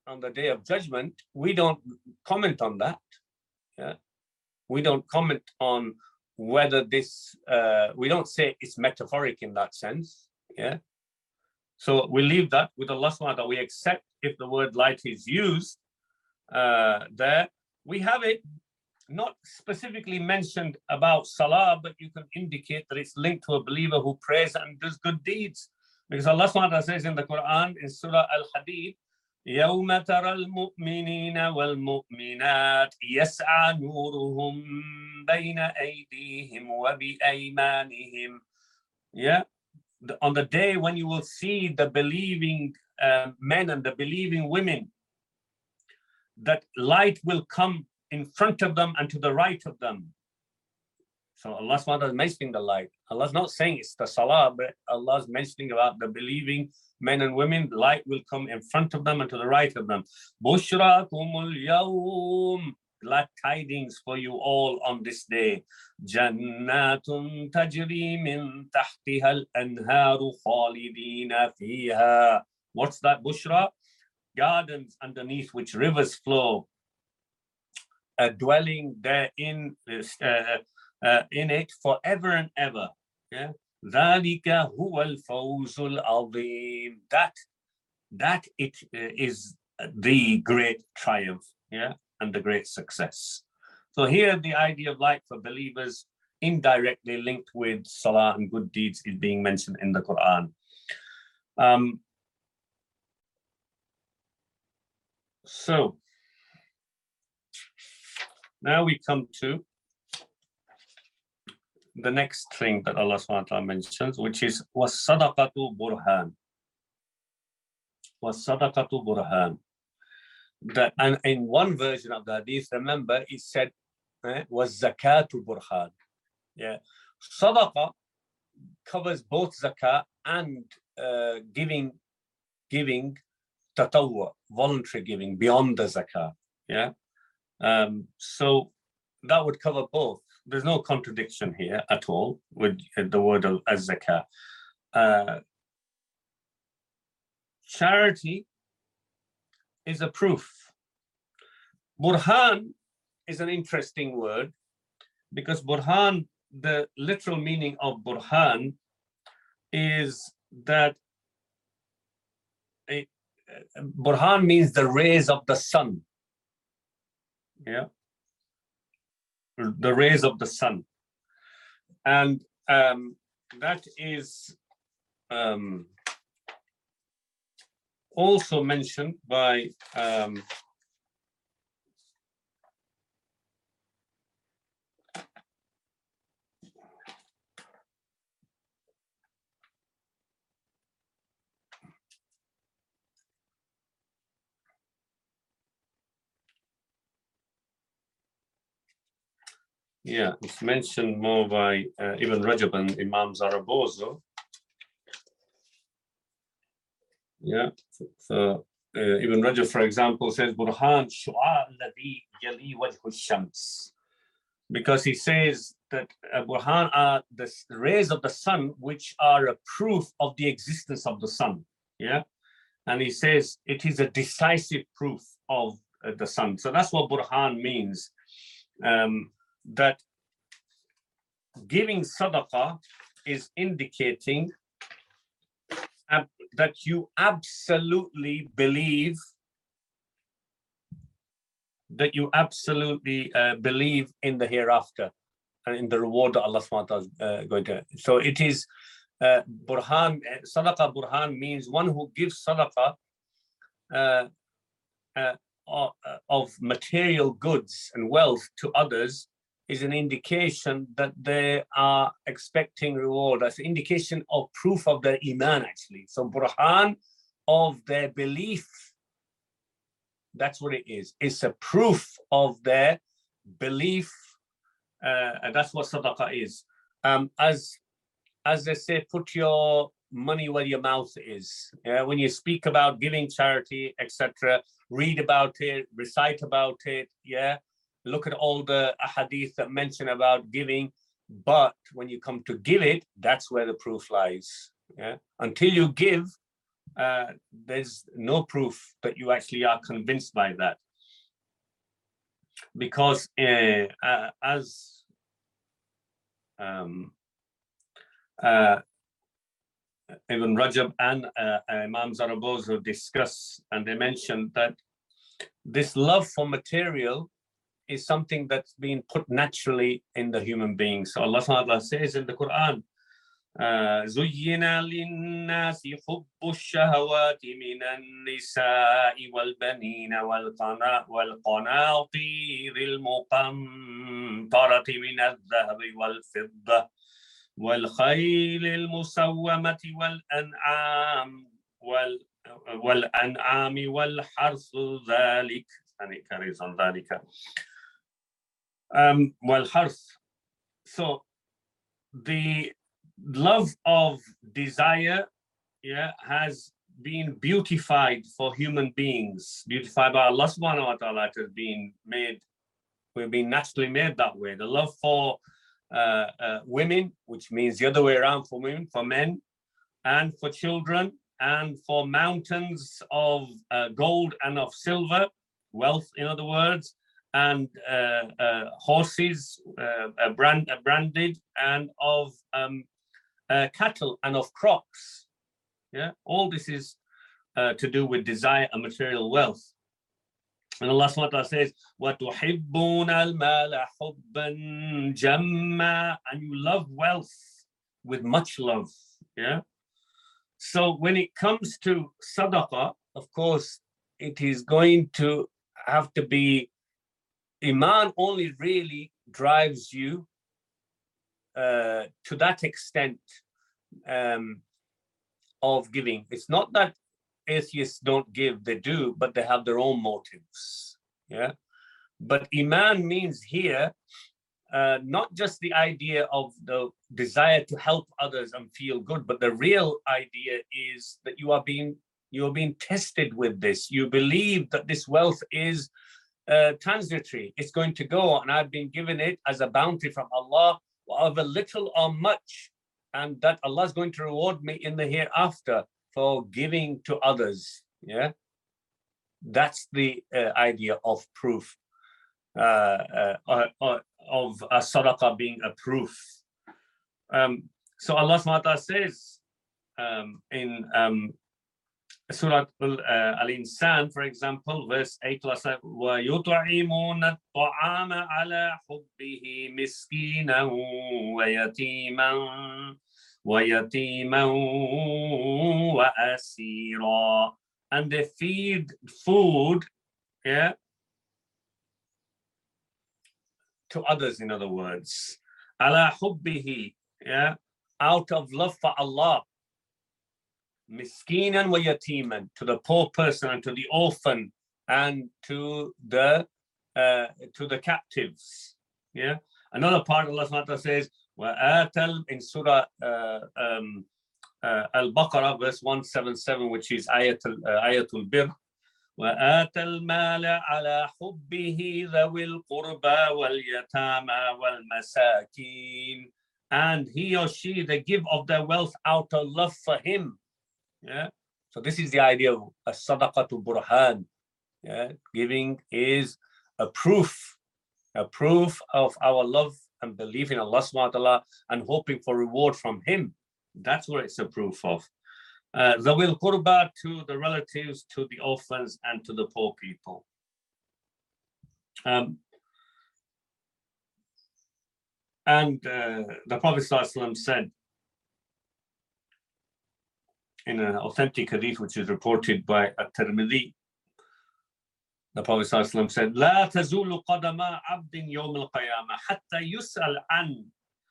on the day of judgment, we don't comment on that. Yeah, we don't comment on whether this, uh, we don't say it's metaphoric in that sense. Yeah. So we leave that with Allah subhanahu wa ta'ala. We accept if the word light is used uh, there. We have it not specifically mentioned about salah, but you can indicate that it's linked to a believer who prays and does good deeds. Because Allah subhanahu wa ta'ala says in the Quran, in Surah Al-Hadid, يَوْمَ تَرَى الْمُؤْمِنِينَ وَالْمُؤْمِنَاتِ يَسْعَى نُورُهُمْ بَيْنَ أَيْدِيهِمْ وَبِأَيْمَانِهِمْ. Yeah, the, on the day when you will see the believing uh, men and the believing women, that light will come in front of them and to the right of them. So Allah subhanahu wa ta'ala is mentioning the light. Allah's not saying it's the salah, but Allah's mentioning about the believing men and women. Light will come in front of them and to the right of them. Bushrakumul yawm. Glad tidings for you all on this day. Jannatun tajri min tahtiha al-anharu khalidina fiha. What's that, Bushra? Gardens underneath which rivers flow. A dwelling therein, uh, uh, in it forever and ever. Yeah, ذَلِكَ هُوَ الْفَوْزُ الْعَظِيمُ. That, that it uh, is the great triumph, yeah, and the great success. So here the idea of light for believers indirectly linked with salah and good deeds is being mentioned in the Quran. Um, so now we come to the next thing that Allah subhanahu wa ta'ala mentions, which is was-sadaqatu burhan. Was-sadaqatu burhan. That, and in one version of the hadith, remember, it said eh, was-zakatu burhan. Yeah, sadaqa covers both zakat and uh, giving, giving tatawwa, voluntary giving beyond the zakat. Yeah. Um, so that would cover both. There's no contradiction here at all with the word of az-zakah. Uh, charity is a proof. Burhan is an interesting word because burhan, the literal meaning of burhan is that it, uh, burhan means the rays of the sun. Yeah, the rays of the sun, and um, that is um, also mentioned by um, yeah, it's mentioned more by uh, Ibn Rajab and Imam Zarabozo. Yeah, so uh, Ibn Rajab, for example, says Burhan shu'a alladhi yali wajhu shams, because he says that uh, Burhan are the rays of the sun which are a proof of the existence of the sun. Yeah, and he says it is a decisive proof of uh, the sun. So that's what Burhan means. Um, that giving sadaqah is indicating ab- that you absolutely believe that you absolutely uh, believe in the hereafter and in the reward that Allah subhanahu wa ta'ala is uh, going to. So it is uh, burhan, sadaqah burhan means one who gives sadaqah uh, uh, of material goods and wealth to others is an indication that they are expecting reward. That's an indication of proof of their iman, actually. So burhan of their belief, that's what it is. It's a proof of their belief, uh, and that's what sadaqah is. Um, as, as they say, put your money where your mouth is. Yeah? When you speak about giving charity, et cetera, read about it, recite about it, yeah? Look at all the ahadith that mention about giving, but when you come to give it, that's where the proof lies. Yeah? Until you give, uh, there's no proof that you actually are convinced by that. Because uh, uh, as um, uh, Ibn Rajab and uh, Imam Zarabozo discuss, and they mentioned that this love for material is something that's been put naturally in the human being. So Allah subhanahu wa ta'ala says in the Quran, زُيِّنَ لِلنَّاسِ حُبُّ الشَّهَوَاتِ مِنَ النِّسَاءِ وَالْبَنِينَ وَالْقَنَاطِيرِ الْمُقَنطَرَةِ مِنَ الذَّهَبِ وَالْفِضَّةِ وَالْخَيْلِ الْمُسَوَّمَةِ وَالْأَنْعَامِ وَالْأَنْعَامِ وَالْحَرْثِ ذَلِكَ, and it carries on ذَلِكَ. Um, وَالْحَرْثِ. So the love of desire, yeah, has been beautified for human beings, beautified by Allah subhanahu wa ta'ala. It has been made, we've been naturally made that way. The love for uh, uh, women, which means the other way around for women, for men, and for children, and for mountains of uh, gold and of silver, wealth in other words, and uh, uh, horses uh, uh, brand, uh, branded, and of um, uh, cattle and of crops. Yeah, all this is uh, to do with desire and material wealth. And Allah subhanahu wa ta'ala says, وَتُحِبُّونَ الْمَالَ حُبًّا جَمًّا, and you love wealth with much love. Yeah. So when it comes to sadaqah, of course, it is going to have to be, Iman only really drives you uh, to that extent um, of giving. It's not that atheists don't give, they do, but they have their own motives. Yeah. But Iman means here uh, not just the idea of the desire to help others and feel good, but the real idea is that you are being you are being tested with this. You believe that this wealth is uh, transitory. It's going to go, and I've been given it as a bounty from Allah, whatever little or much, and that Allah is going to reward me in the hereafter for giving to others. Yeah, that's the uh, idea of proof, uh, uh, uh, uh, of a sadaqah being a proof. Um, so Allah subhanahu wa ta'ala says um, in um, Surah uh, Al-Insan, for example, verse eight, وَيُطْعِمُونَ الطَّعَامَ عَلَى حُبِّهِ مِسْكِينًا وَيَتِيمًا وَيَتِيمًا وَأَسِيرًا, and they feed food, yeah, to others, in other words. عَلَى حُبِّهِ, yeah, out of love for Allah. Miskinan wa yatiman, to the poor person and to the orphan and to the uh, to the captives. Yeah. Another part Allah subhanahu wa ta'ala says, wa atal, in Surah uh, um, uh, Al-Baqarah, verse one seventy-seven, which is Ayatul uh, Ayatul Bir. وآتى المال على حبه ذوي القربى واليتامى والمساكين, and he or she, they give of their wealth out of love for him. Yeah. So this is the idea of a sadaqatu burhan. Yeah. Giving is a proof, a proof of our love and belief in Allah subhanahu wa ta'ala and hoping for reward from him. That's what it's a proof of. Zawil qurba, to the relatives, to the orphans, and to the poor people. Um, and uh, the Prophet ﷺ said in an authentic hadith, which is reported by At-Tirmidhi, the Prophet ﷺ said, لا تزول قدم عبد يوم القيامة حتى يسأل عن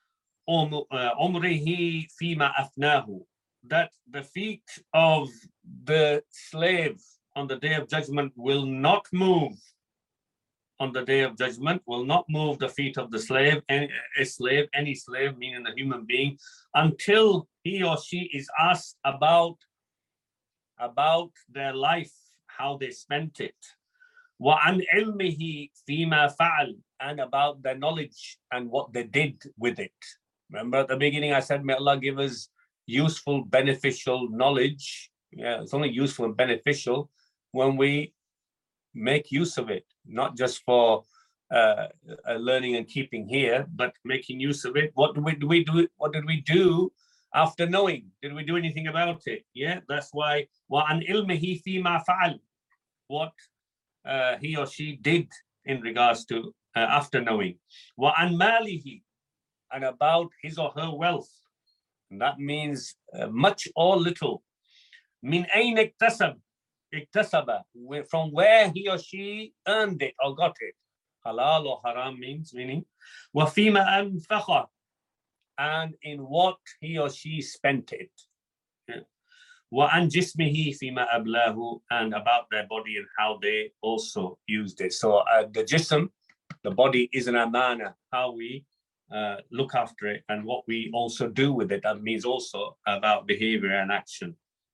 عمره فيما أفناه, that the feet of the slave on the day of judgment will not move. On the day of judgment will not move the feet of the slave, any, a slave, any slave, meaning a human being, until he or she is asked about, about their life, how they spent it. وَعَنْ عِلْمِهِ فِيمَا فَعَلْ, and about their knowledge and what they did with it. Remember at the beginning I said, may Allah give us useful, beneficial knowledge Yeah, it's only useful and beneficial when we make use of it, not just for uh, uh, learning and keeping here, but making use of it. What do we do? We do what did we do after knowing? Did we do anything about it? Yeah, that's why. وَعَنْ إِلْمِهِ فِي مَا فَعَلْ, what uh, he or she did in regards to uh, after knowing. وَعَنْ مَالِهِ, and about his or her wealth. And that means uh, much or little. مِنْ أَيْنَ اكْتَسَبَ, اكْتَسَبَ, from where he or she earned it or got it. Halal or haram means, meaning, وَفِيمَ أَنْفَقَ, and in what he or she spent it. Yeah. وَعَنْ جِسْمِهِ فِيمَ أَبْلَاهُ, and about their body and how they also used it. So uh, the jism, the body, is an amana, how we uh, look after it and what we also do with it. That means also about behavior and action.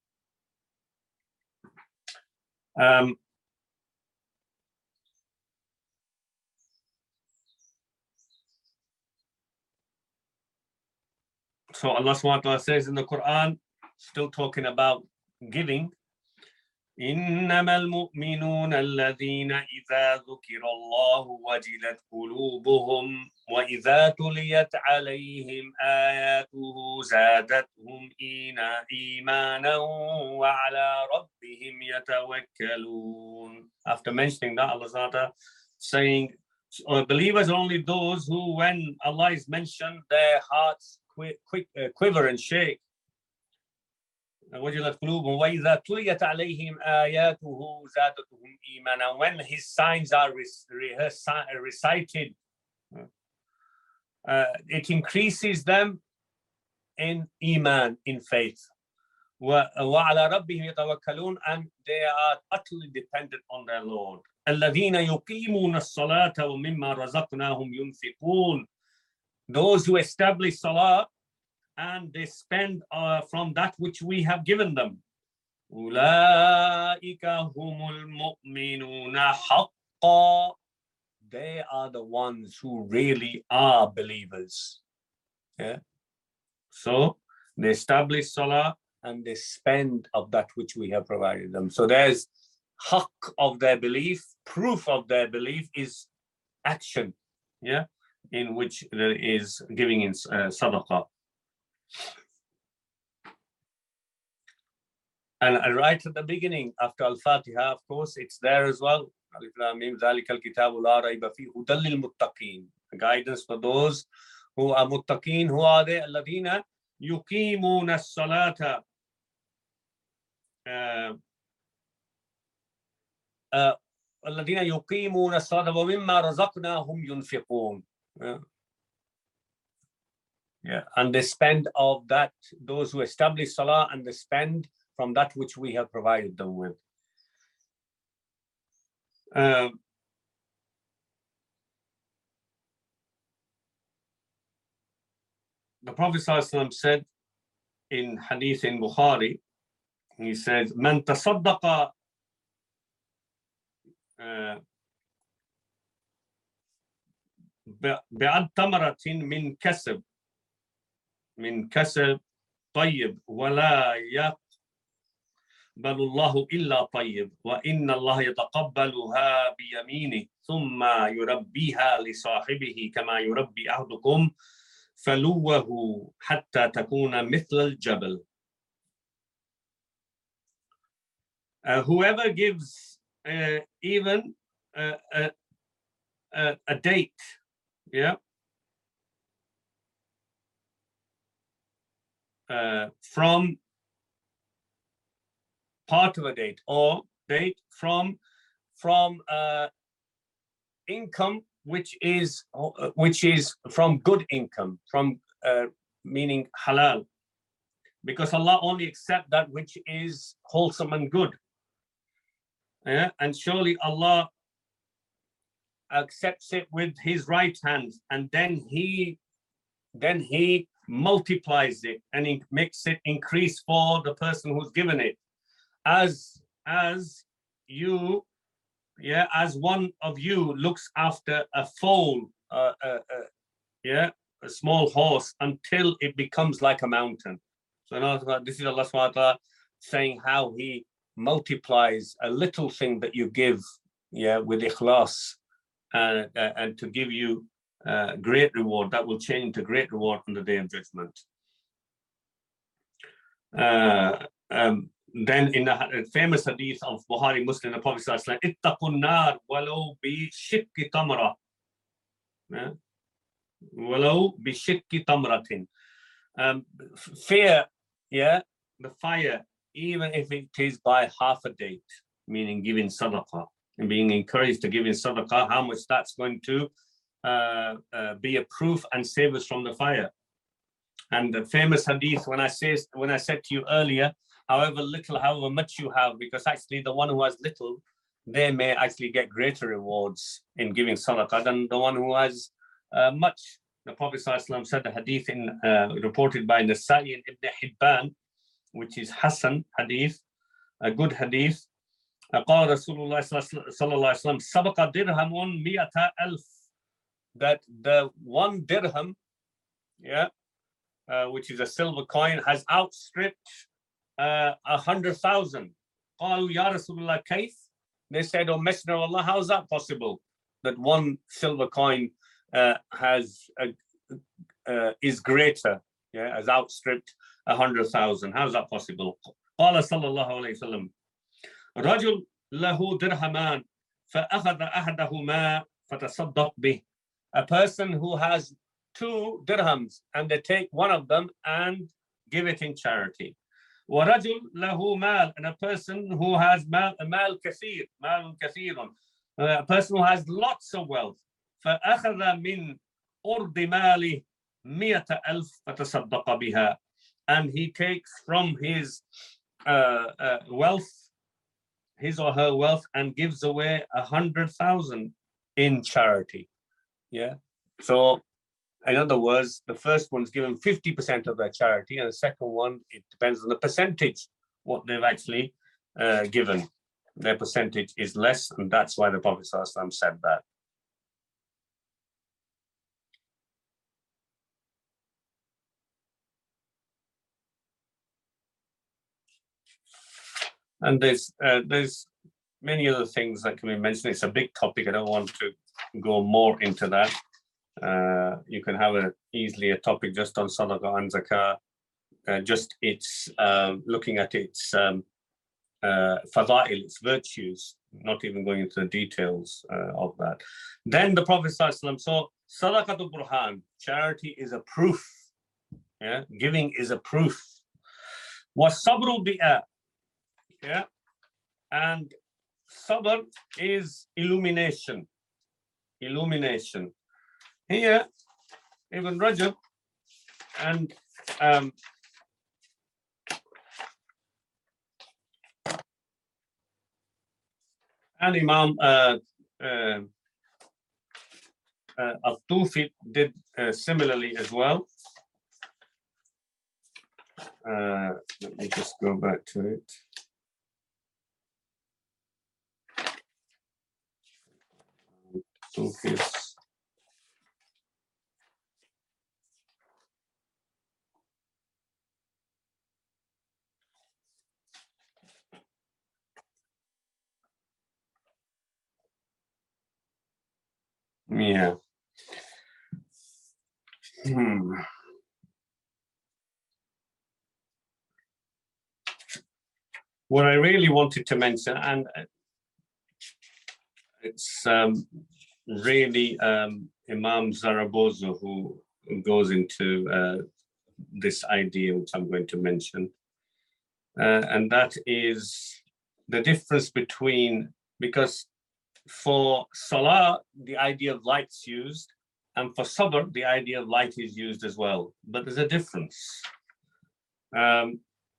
Um, so Allah subhanahu wa ta'ala says in the Quran, still talking about giving, إنما المؤمنون الذين إذا ذكر الله وجلت قلوبهم وإذا تليت عليهم آياته زادتهم إيمانا وعلى ربهم يتوكلون. After mentioning that, Allah subhanahu wa ta'ala saying, believers are only those who, when Allah is mentioned, their hearts quick, quick, uh, quiver and shake. وجلت قلوبهم وإذا تليت عليهم آياته زادتهم إيمانا, when his signs are recited, uh, it increases them in iman, in faith. وعلى ربهم يتوكلون, and they are utterly dependent on their Lord. الذين يقيمون الصلاة ومما رزقناهم ينفقون, those who establish salah and they spend uh, from that which we have given them. أولئك هم المؤمنون حقا, they are the ones who really are believers. Yeah. So they establish salah and they spend of that which we have provided them. So there's haqq of their belief. Proof of their belief is action, yeah, in which there is giving in uh, sadaqah. And uh, right at the beginning, after Al-Fatiha, of course, it's there as well. Guidance for those who are muttaqeen. Who are they? الذين يقيمون الصلاة. الذين يقيمون الصلاة ومما رزقناهم ينفقون. Yeah, and they spend of that, those who establish salah, and they spend from that which we have provided them with. Um, the Prophet ﷺ said in hadith in Bukhari, he says, "Man tasaddaqa bi'ad tamaratin min kasb من كسب طيب ولا يقبل الله إلا طيب وإن الله يتقبلها بيمينه ثم يربيها لصاحبه كما يربي أحدكم فلوه حتى تكون مثل الجبل." Uh, whoever gives uh, even uh, a, a, a date, yeah, Uh, from part of a date or date from from uh, income which is uh, which is from good income, from uh, meaning halal, because Allah only accepts that which is wholesome and good. Yeah? And surely Allah accepts it with his right hand, and then he then he multiplies it and it makes it increase for the person who's given it, as as you yeah as one of you looks after a foal, uh, uh, uh, yeah a small horse, until it becomes like a mountain. So now this is Allah subhanahu wa ta'ala saying how he multiplies a little thing that you give, yeah, with ikhlas, and, uh, and to give you uh, great reward, that will change into great reward on the Day of Judgment. Uh, um, then in the famous hadith of Bukhari Muslim, the Prophet said, "Ittaqun nar walau bi shikki tamra." Walau bi shikki tamratin. Um, fear, yeah, the fire, even if it is by half a date, meaning giving sadaqah and being encouraged to give in sadaqah, how much that's going to uh, uh, be a proof and save us from the fire. And the famous hadith, when I say, when I said to you earlier, however little, however much you have, because actually the one who has little, they may actually get greater rewards in giving sadaqah than the one who has uh, much. The Prophet ﷺ said, the hadith in, uh, reported by Nasa'i and Ibn Hibban, which is Hassan hadith, a good hadith. قال رسول الله صلى الله عليه وسلم سبق درهم مئة ألف, that the one dirham, yeah, uh, which is a silver coin, has outstripped uh, a hundred thousand. قالوا يا رسول الله كيف? They said, "Oh Messenger of Allah, how is that possible? That one silver coin uh, has a, uh, is greater, yeah, has outstripped a hundred thousand. How is that possible?" قال صلى الله عليه وسلم رجل له درهمان فأخذ أحدهما فتصدق به. A person who has two dirhams and they take one of them and give it in charity. ورجل له مال, and a person who has مال, مال كثير, مال كثير, a person who has lots of wealth. فأخذ من أرض ماله مئة ألف فتصدق بها, and he takes from his uh, uh, wealth, his or her wealth, and gives away a hundred thousand in charity. Yeah. So, in other words, the first one's given fifty percent of their charity, and the second one, it depends on the percentage, what they've actually uh, given. Their percentage is less, and that's why the Prophet ﷺ said that. And there's uh, there's many other things that can be mentioned. It's a big topic. I don't want to go more into that. Uh, you can have a easily a topic just on sadaqah and zakah, uh, just its uh, looking at its um, uh, fada'il, its virtues, not even going into the details uh, of that. Then the Prophet ﷺ, so sadaqatul burhan, charity is a proof. Yeah, giving is a proof. Was sabru bi'a. Yeah, and sabr is illumination. Illumination. Here, Ibn Rajab and um, and Imam uh, uh, uh, Al-Tufi did uh, similarly as well. Uh, let me just go back to it. Tufi's yeah. Hmm. What I really wanted to mention, and it's um, really um, Imam Zarabozo who goes into uh, this idea, which I'm going to mention, uh, and that is the difference between, because for Salah, the idea of light's used, and for Sabr, the idea of light is used as well, but there's a difference. Um,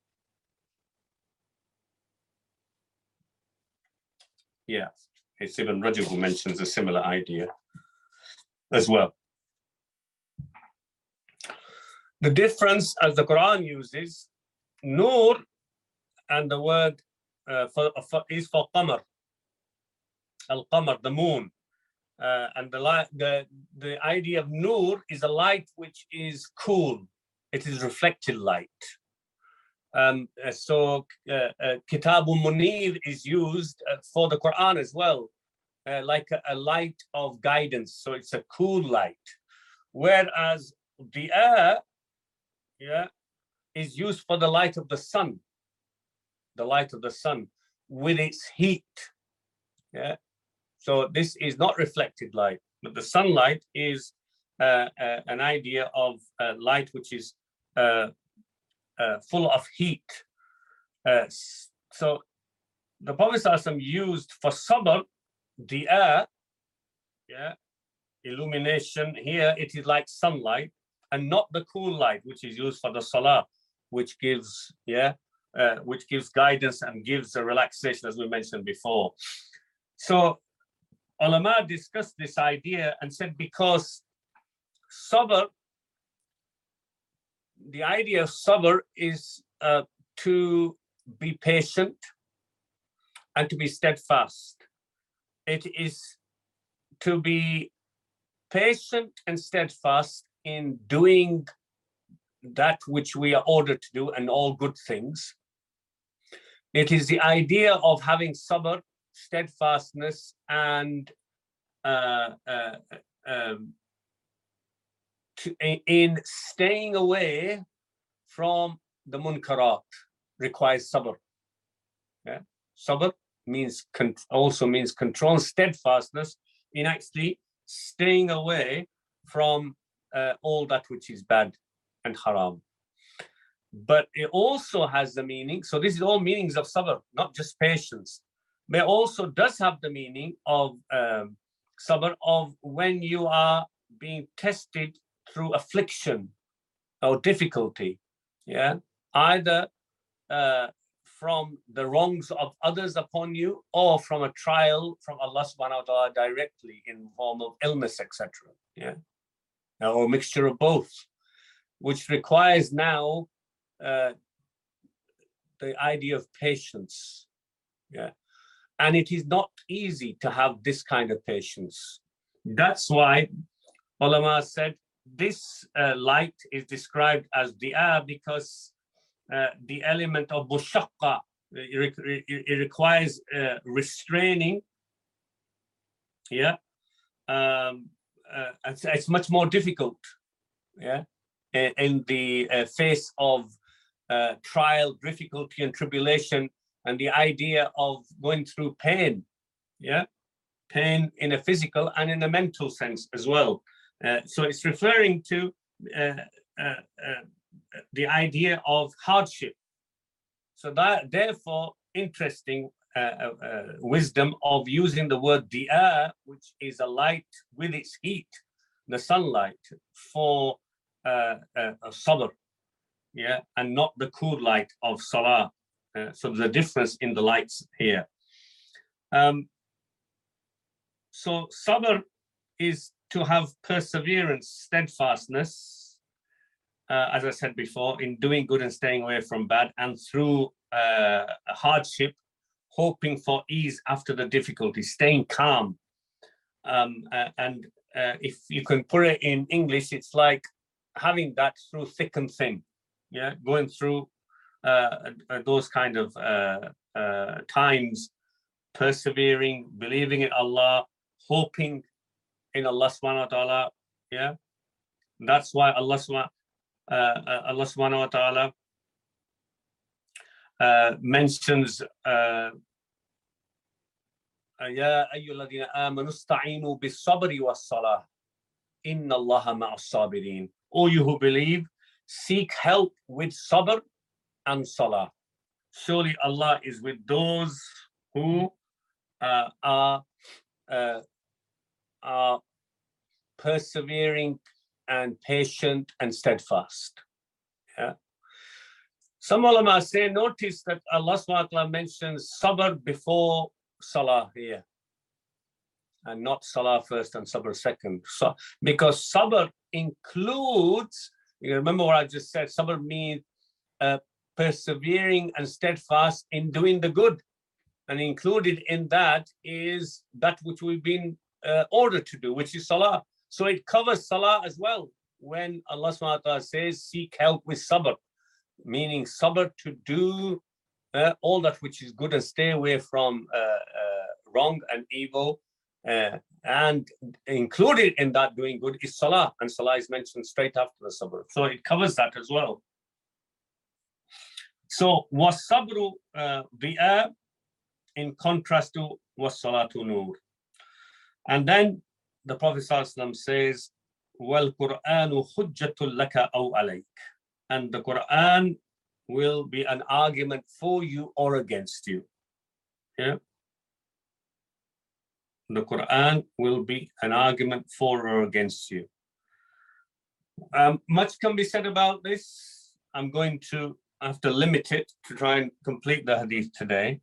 yeah, it's Ibn Rajab who mentions a similar idea as well. The difference, as the Quran uses, Nur, and the word uh, for, for, is for Qamar, Al-Qamar, the moon. Uh, and the, light, the, the idea of Nur is a light which is cool. It is reflected light. Um, so uh, uh, Kitabul Munir is used uh, for the Quran as well, uh, like a, a light of guidance. So it's a cool light. Whereas the air, yeah, is used for the light of the sun, the light of the sun with its heat. Yeah. So this is not reflected light, but the sunlight is uh, uh, an idea of uh, light which is uh, uh, full of heat. Uh, so the Prophet ﷺ used for sabr, the air, yeah, illumination. Here it is like sunlight, and not the cool light which is used for the salah, which gives, yeah, uh, which gives guidance and gives a relaxation, as we mentioned before. So ulama discussed this idea and said, because sabr, the idea of sabr is uh, to be patient and to be steadfast. It is to be patient and steadfast in doing that which we are ordered to do and all good things. It is the idea of having sabr, steadfastness, and uh, uh, um, to, in staying away from the munkarat requires sabr. Yeah? Sabr means also means control, steadfastness in actually staying away from uh, all that which is bad and haram. But it also has the meaning, so this is all meanings of sabr, not just patience, but it also does have the meaning of um, sabr of when you are being tested through affliction or difficulty, yeah, either uh, from the wrongs of others upon you or from a trial from Allah subhanahu wa ta'ala directly in form of illness, et cetera. Yeah, or a mixture of both, which requires now uh, the idea of patience. Yeah, and it is not easy to have this kind of patience. That's why ulama said this uh, light is described as di'a because uh, the element of mushaqqa, it, it, it requires uh, restraining. Yeah, um, uh, it's, it's much more difficult. Yeah, in, in the uh, face of uh, trial, difficulty, and tribulation, and the idea of going through pain. Yeah, pain in a physical and in a mental sense as well. Uh, so it's referring to uh, uh, uh, the idea of hardship. So that, therefore, interesting uh, uh, wisdom of using the word di'a, which is a light with its heat, the sunlight, for uh, uh, sabr, yeah, and not the cool light of salah. Uh, so there's a difference in the lights here. Um, so sabr is to have perseverance, steadfastness, uh, as I said before, in doing good and staying away from bad, and through uh, hardship, hoping for ease after the difficulty, staying calm. Um, uh, and uh, if you can put it in English, it's like having that through thick and thin, yeah, going through uh, uh, those kind of uh, uh, times, persevering, believing in Allah, hoping in Allah subhanahu wa ta'ala, yeah. That's why Allah subhanahu, uh, Allah subhanahu wa ta'ala uh, mentions uh, Ya ayyuhalladhina amanu ista'inu bis-sabri was-salah inna Allaha ma'as sabirin. All you who believe, seek help with sabr and salah. Surely Allah is with those who uh, are uh, are persevering and patient and steadfast. Yeah. Some ulama say, notice that Allah subhanahu wa ta'ala mentions sabr before salah here, and not salah first and sabr second. So, because sabr includes, you remember what I just said, sabr means uh, persevering and steadfast in doing the good. And included in that is that which we've been uh, ordered to do, which is salah. So it covers salah as well. When Allah subhanahu wa ta'ala says, seek help with sabr. meaning sabr to do uh, all that which is good and stay away from uh, uh, wrong and evil. Uh, and included in that doing good is salah, and salah is mentioned straight after the sabr. So it covers that as well. So was sabru di'a, in contrast to was salatu nur. And then the Prophet ﷺ says, wal Qur'anu hujjatul laka aw alayk, and the Quran will be an argument for you or against you. Yeah. The Quran will be an argument for or against you. Um, much can be said about this. I'm going to have to limit it to try and complete the hadith today.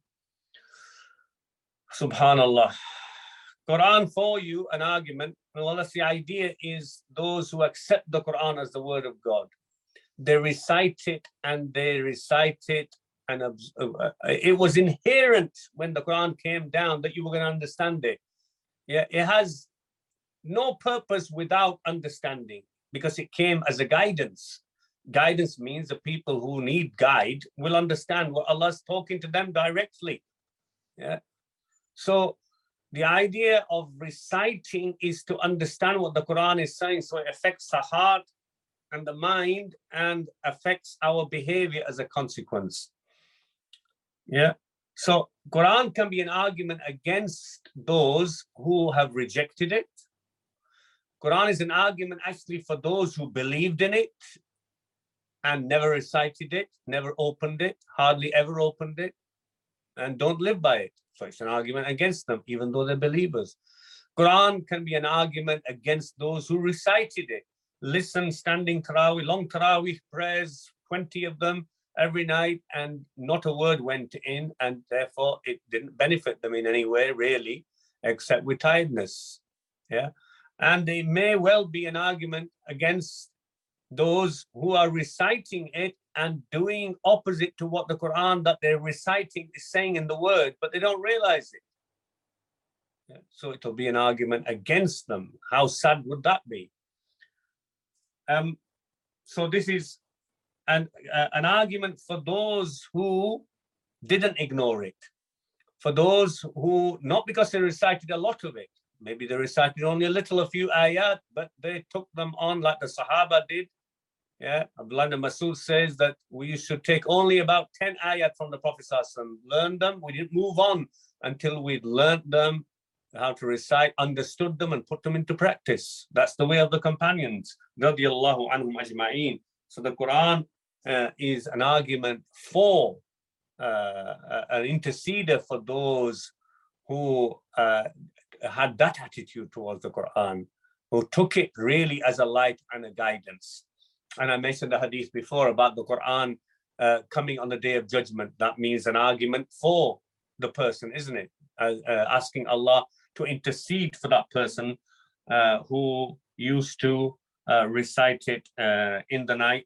Subhanallah. Quran for you, an argument. Well, that's the idea is those who accept the Quran as the word of God. They recite it and they recite it, and uh, it was inherent when the Quran came down that you were going to understand it. Yeah, it has no purpose without understanding, because it came as a guidance. Guidance means the people who need guide will understand what Allah's talking to them directly. Yeah. So the idea of reciting is to understand what the Quran is saying, so it affects the heart and the mind and affects our behavior as a consequence. Yeah. So Quran can be an argument against those who have rejected it. Quran is an argument actually for those who believed in it and never recited it, never opened it, hardly ever opened it, and don't live by it. So it's an argument against them, even though they're believers. Quran can be an argument against those who recited it. Listen, standing Taraweeh, long Taraweeh prayers, twenty of them every night, and not a word went in, and therefore it didn't benefit them in any way, really, except with tiredness. Yeah. And it may well be an argument against those who are reciting it and doing opposite to what the Quran that they're reciting is saying in the word, but they don't realize it. Yeah. So it'll be an argument against them. How sad would that be? Um, so this is an, uh, an argument for those who didn't ignore it. For those who, not because they recited a lot of it, maybe they recited only a little, a few ayat, but they took them on like the Sahaba did. Yeah, Abdullah ibn Masud says that we should take only about ten ayat from the Prophet ﷺ, learn them. We didn't move on until we'd learned them, how to recite, understood them, and put them into practice. That's the way of the companions. Radiyallahu anhum ajma'een. So the Quran uh, is an argument for, uh, an interceder for those who uh, had that attitude towards the Quran, who took it really as a light and a guidance. And I mentioned the hadith before about the Quran uh, coming on the Day of Judgment. That means an argument for the person, isn't it? Uh, uh, asking Allah to intercede for that person uh, who used to uh, recite it uh, in the night.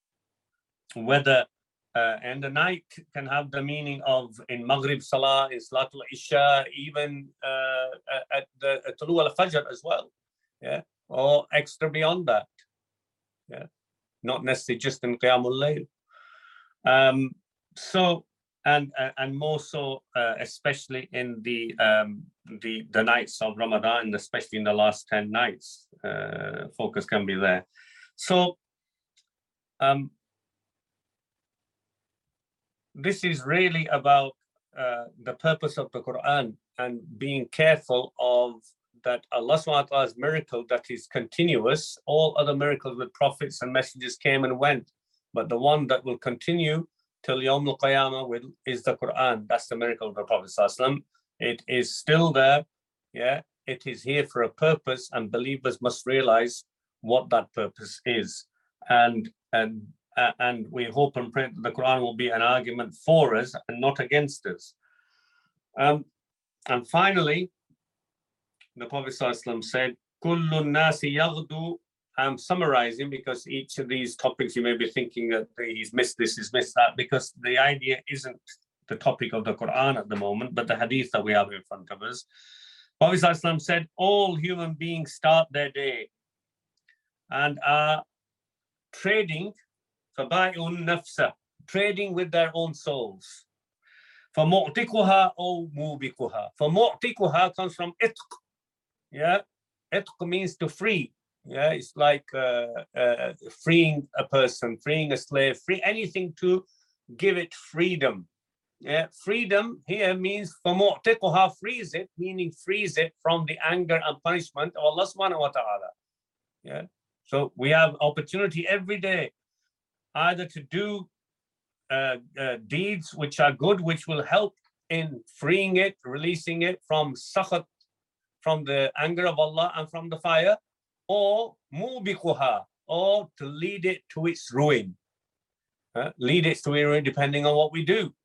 Whether uh, and the night can have the meaning of in Maghrib Salah, in Salatul Isha, even uh, at the Tulu al-Fajr as well. Yeah, or extra beyond that. Yeah. Not necessarily just in Qiyamul Layl. Um, so, and and more so, uh, especially in the um, the the nights of Ramadan, especially in the last ten nights, uh, focus can be there. So, um, this is really about uh, the purpose of the Quran and being careful of that Allah subhanahu wa ta'ala's miracle that is continuous. All other miracles with prophets and messengers came and went, but the one that will continue till Yawm al-Qiyamah will, is the Quran. That's the miracle of the Prophet sallallahu alaihi wasallam. It is still there. Yeah, it is here for a purpose, and believers must realize what that purpose is. And and uh, and we hope and pray that the Quran will be an argument for us and not against us. Um, and finally, the Prophet ﷺ said, Kullu nasi yaghdu. I'm summarizing because each of these topics you may be thinking that he's missed this, he's missed that, because the idea isn't the topic of the Quran at the moment, but the hadith that we have in front of us. Prophet ﷺ said, all human beings start their day and are trading فَبَائِعُ النَّفْسَ, trading with their own souls. فَمُعْتِقُهَا أو مُوبِقُهَا. فَمُعْتِقُهَا comes from itq. Yeah, itq means to free. Yeah, it's like uh, uh, freeing a person, freeing a slave, free anything to give it freedom. Yeah, freedom here means فَمُعْتِقُهَا, frees it, meaning frees it from the anger and punishment of Allah subhanahu wa ta'ala. Yeah, so we have opportunity every day either to do uh, uh, deeds which are good, which will help in freeing it, releasing it from sakhat, from the anger of Allah and from the fire, or mubiquha, or to lead it to its ruin. Uh, lead it to its ruin depending on what we do.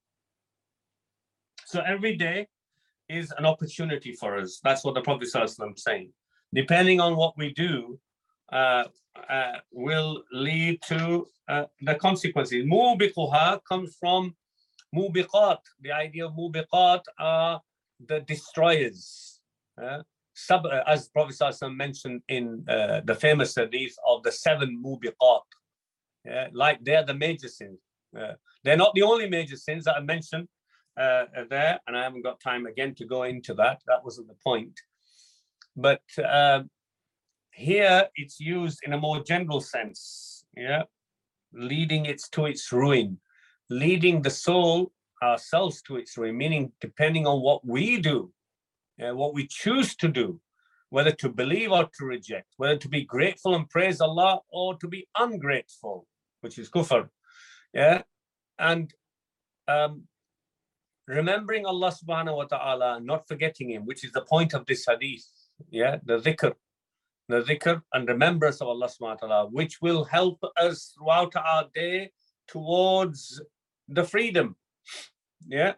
So every day is an opportunity for us. That's what the Prophet ﷺ is saying. Depending on what we do, uh, uh, will lead to uh, the consequences. Mubiquha comes from mubiqat. The idea of mubiqat are the destroyers. Uh, sub, uh, as Prophet ﷺ mentioned in uh, the famous hadith of the seven mubiqat. Yeah, like they're the major sins. Uh, they're not the only major sins that I mentioned uh, there, and I haven't got time again to go into that. That wasn't the point. But uh, here it's used in a more general sense, yeah, leading it to its ruin, leading the soul ourselves to its ruin, meaning depending on what we do, yeah, what we choose to do, whether to believe or to reject, whether to be grateful and praise Allah or to be ungrateful, which is kufr, yeah, and um, remembering Allah subhanahu wa ta'ala, not forgetting Him, which is the point of this hadith, yeah, the dhikr, the dhikr and remembrance of Allah subhanahu wa ta'ala, which will help us throughout our day towards the freedom, yeah,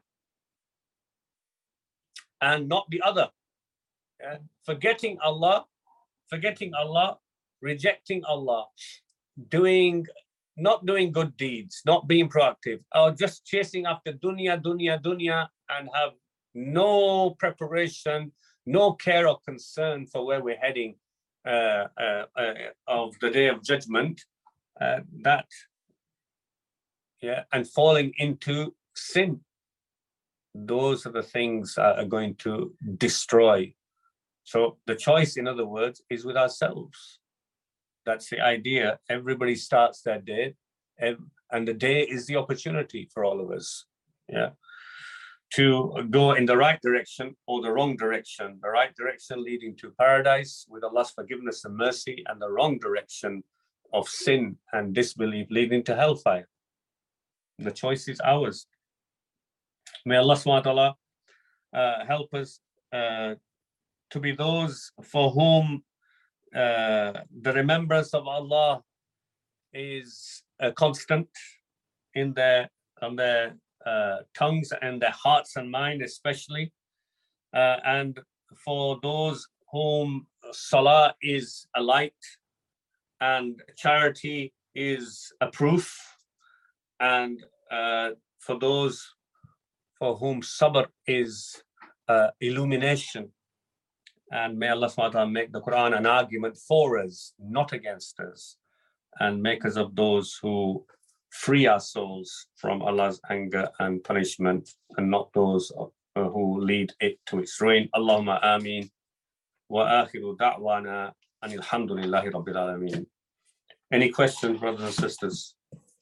and not the other. Yeah? Forgetting Allah, forgetting Allah, rejecting Allah, doing, not doing good deeds, not being proactive, or just chasing after dunya, dunya, dunya, and have no preparation, no care or concern for where we're heading uh, uh, uh, of the day of judgment, uh, that, yeah, and falling into sin. Those are the things that are going to destroy. So the choice, in other words, is with ourselves. That's the idea. Everybody starts their day, and the day is the opportunity for all of us, yeah, to go in the right direction or the wrong direction. The right direction leading to paradise with Allah's forgiveness and mercy, and the wrong direction of sin and disbelief leading to hellfire. The choice is ours. May Allah subhanahu wa ta'ala uh, help us uh, to be those for whom uh, the remembrance of Allah is uh, constant in their, on their uh, tongues and their hearts and mind especially. Uh, and for those whom salah is a light and charity is a proof, and uh, for those for whom sabr is uh, illumination. And may Allah subhanahu wa ta'ala make the Quran an argument for us, not against us, and make us of those who free our souls from Allah's anger and punishment, and not those uh, who lead it to its ruin. Allahumma ameen. Wa akhiru da'wana anil hamdulillahi rabbil alameen. Any questions, brothers and sisters?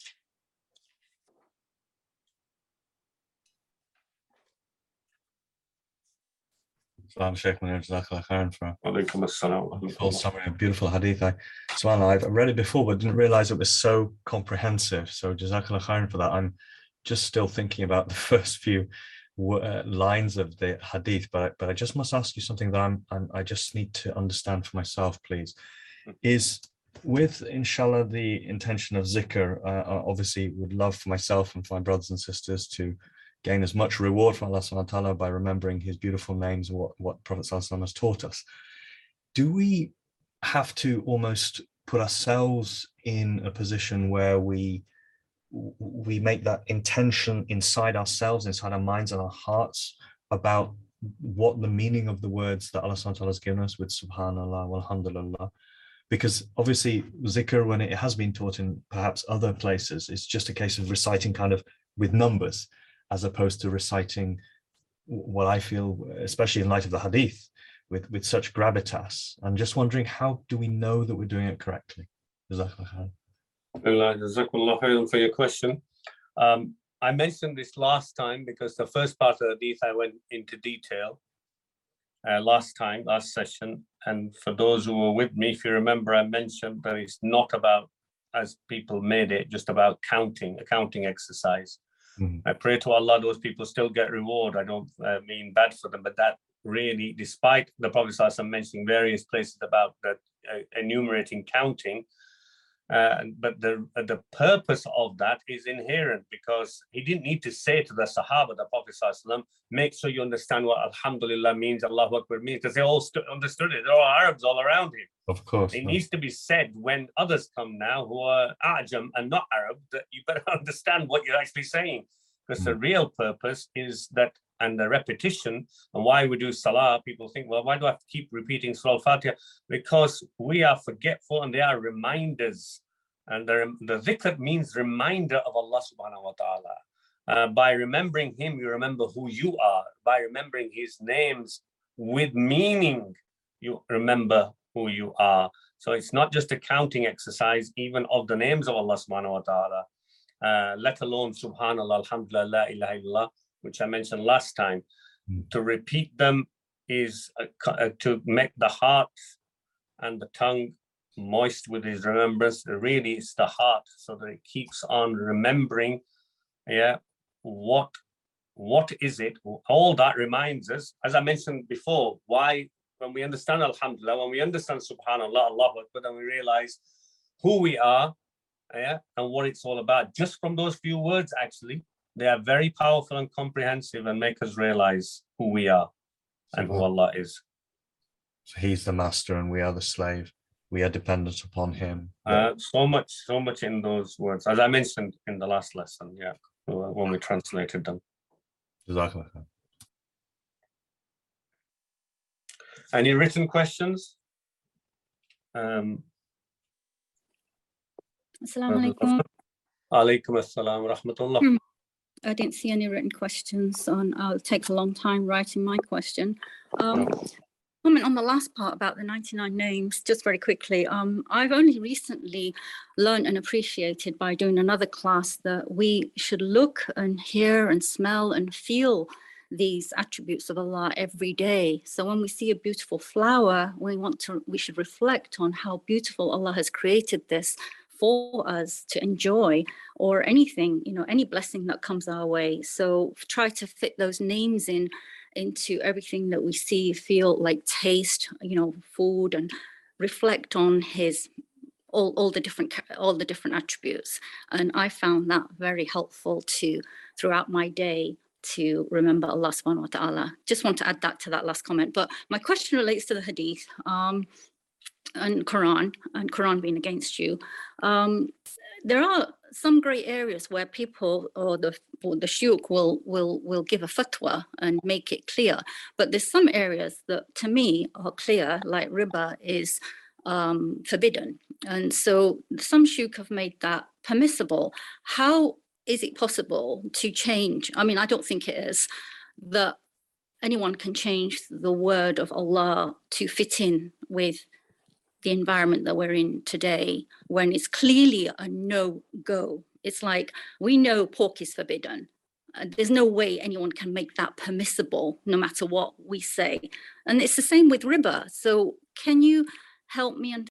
Sheikh Munir, Jazakallah khairan for Walaikum assalam. a full summary, a beautiful hadith. I, subhanAllah, I've read it before, but didn't realize it was so comprehensive. So Jazakallah khairan for that. I'm just still thinking about the first few uh, lines of the hadith, but but I just must ask you something that I'm, I'm I just need to understand for myself, please. Is with inshallah the intention of zikr, uh, obviously would love for myself and for my brothers and sisters to gain as much reward from Allah subhanahu wa ta'ala by remembering his beautiful names, what, what Prophet sallallahu alaihi wasallam has taught us. Do we have to almost put ourselves in a position where we we make that intention inside ourselves, inside our minds and our hearts, about what the meaning of the words that Allah subhanahu wa ta'ala has given us with subhanallah, walhamdulillah, because obviously zikr, when it has been taught in perhaps other places, it's just a case of reciting kind of with numbers, as opposed to reciting what I feel, especially in light of the hadith, with, with such gravitas. I'm just wondering, how do we know that we're doing it correctly? Jazakallah khairan for your question. Um, I mentioned this last time because the first part of the hadith I went into detail uh, last time, last session. And for those who were with me, if you remember, I mentioned that it's not about, as people made it, just about counting, a counting exercise. Mm-hmm. I pray to Allah, those people still get reward. I don't uh, mean bad for them, but that really, despite the Prophet ﷺ mentioning various places about that uh, enumerating counting, Uh, but the uh, the purpose of that is inherent, because he didn't need to say to the Sahaba, the Prophet ﷺ, make sure you understand what Alhamdulillah means, Allahu Akbar means, because they all st- understood it. They're all Arabs all around him. Of course. It no. needs to be said when others come now who are Ajam and not Arab, that you better understand what you're actually saying. Because mm. the real purpose is that, and the repetition, and why we do Salah, people think, well, why do I have to keep repeating Surah Al-Fatiha? Because we are forgetful, and they are reminders. And the, the dhikr means reminder of Allah subhanahu wa ta'ala. Uh, by remembering him, you remember who you are. By remembering his names with meaning, you remember who you are. So it's not just a counting exercise, even of the names of Allah subhanahu wa ta'ala, uh, let alone subhanallah, alhamdulillah, la ilaha illallah, which I mentioned last time. Mm. To repeat them is uh, uh, to make the heart and the tongue moist with his remembrance. Really, it's the heart, so that it keeps on remembering. Yeah, what what is it? All that reminds us, as I mentioned before, why when we understand Alhamdulillah, when we understand Subhanallah, Allahu Akbar, then we realize who we are, yeah, and what it's all about. Just from those few words, actually, they are very powerful and comprehensive, and make us realize who we are and who Allah is. So he's the master and we are the slave. We are dependent upon him. Uh, so much, so much in those words, as I mentioned in the last lesson, yeah, when we translated them. Any written questions? Um, Assalamu alaikum. Alaikum assalam wa rahmatullah. I didn't see any written questions on. I'll take a long time writing my question. Um, Comment on the last part about the ninety-nine names, just very quickly. Um, I've only recently learned and appreciated by doing another class that we should look and hear and smell and feel these attributes of Allah every day. So when we see a beautiful flower, we want to, we should reflect on how beautiful Allah has created this for us to enjoy, or anything, you know, any blessing that comes our way. So try to fit those names in into everything that we see, feel, like taste, you know, food, and reflect on his all, all the different all the different attributes. And I found that very helpful to throughout my day to remember Allah subhanahu wa ta'ala. Just want to add that to that last comment. But my question relates to the hadith um, and Quran, and Quran being against you. Um, there are some grey areas where people or the or the shuyukh will will will give a fatwa and make it clear, but there's some areas that to me are clear, like riba is um, forbidden, and so some shuyukh have made that permissible. How is it possible to change? I mean, I don't think it is that anyone can change the word of Allah to fit in with the environment that we're in today, when it's clearly a no-go. It's like, we know pork is forbidden. Uh, there's no way anyone can make that permissible, no matter what we say. And it's the same with riba. So can you help me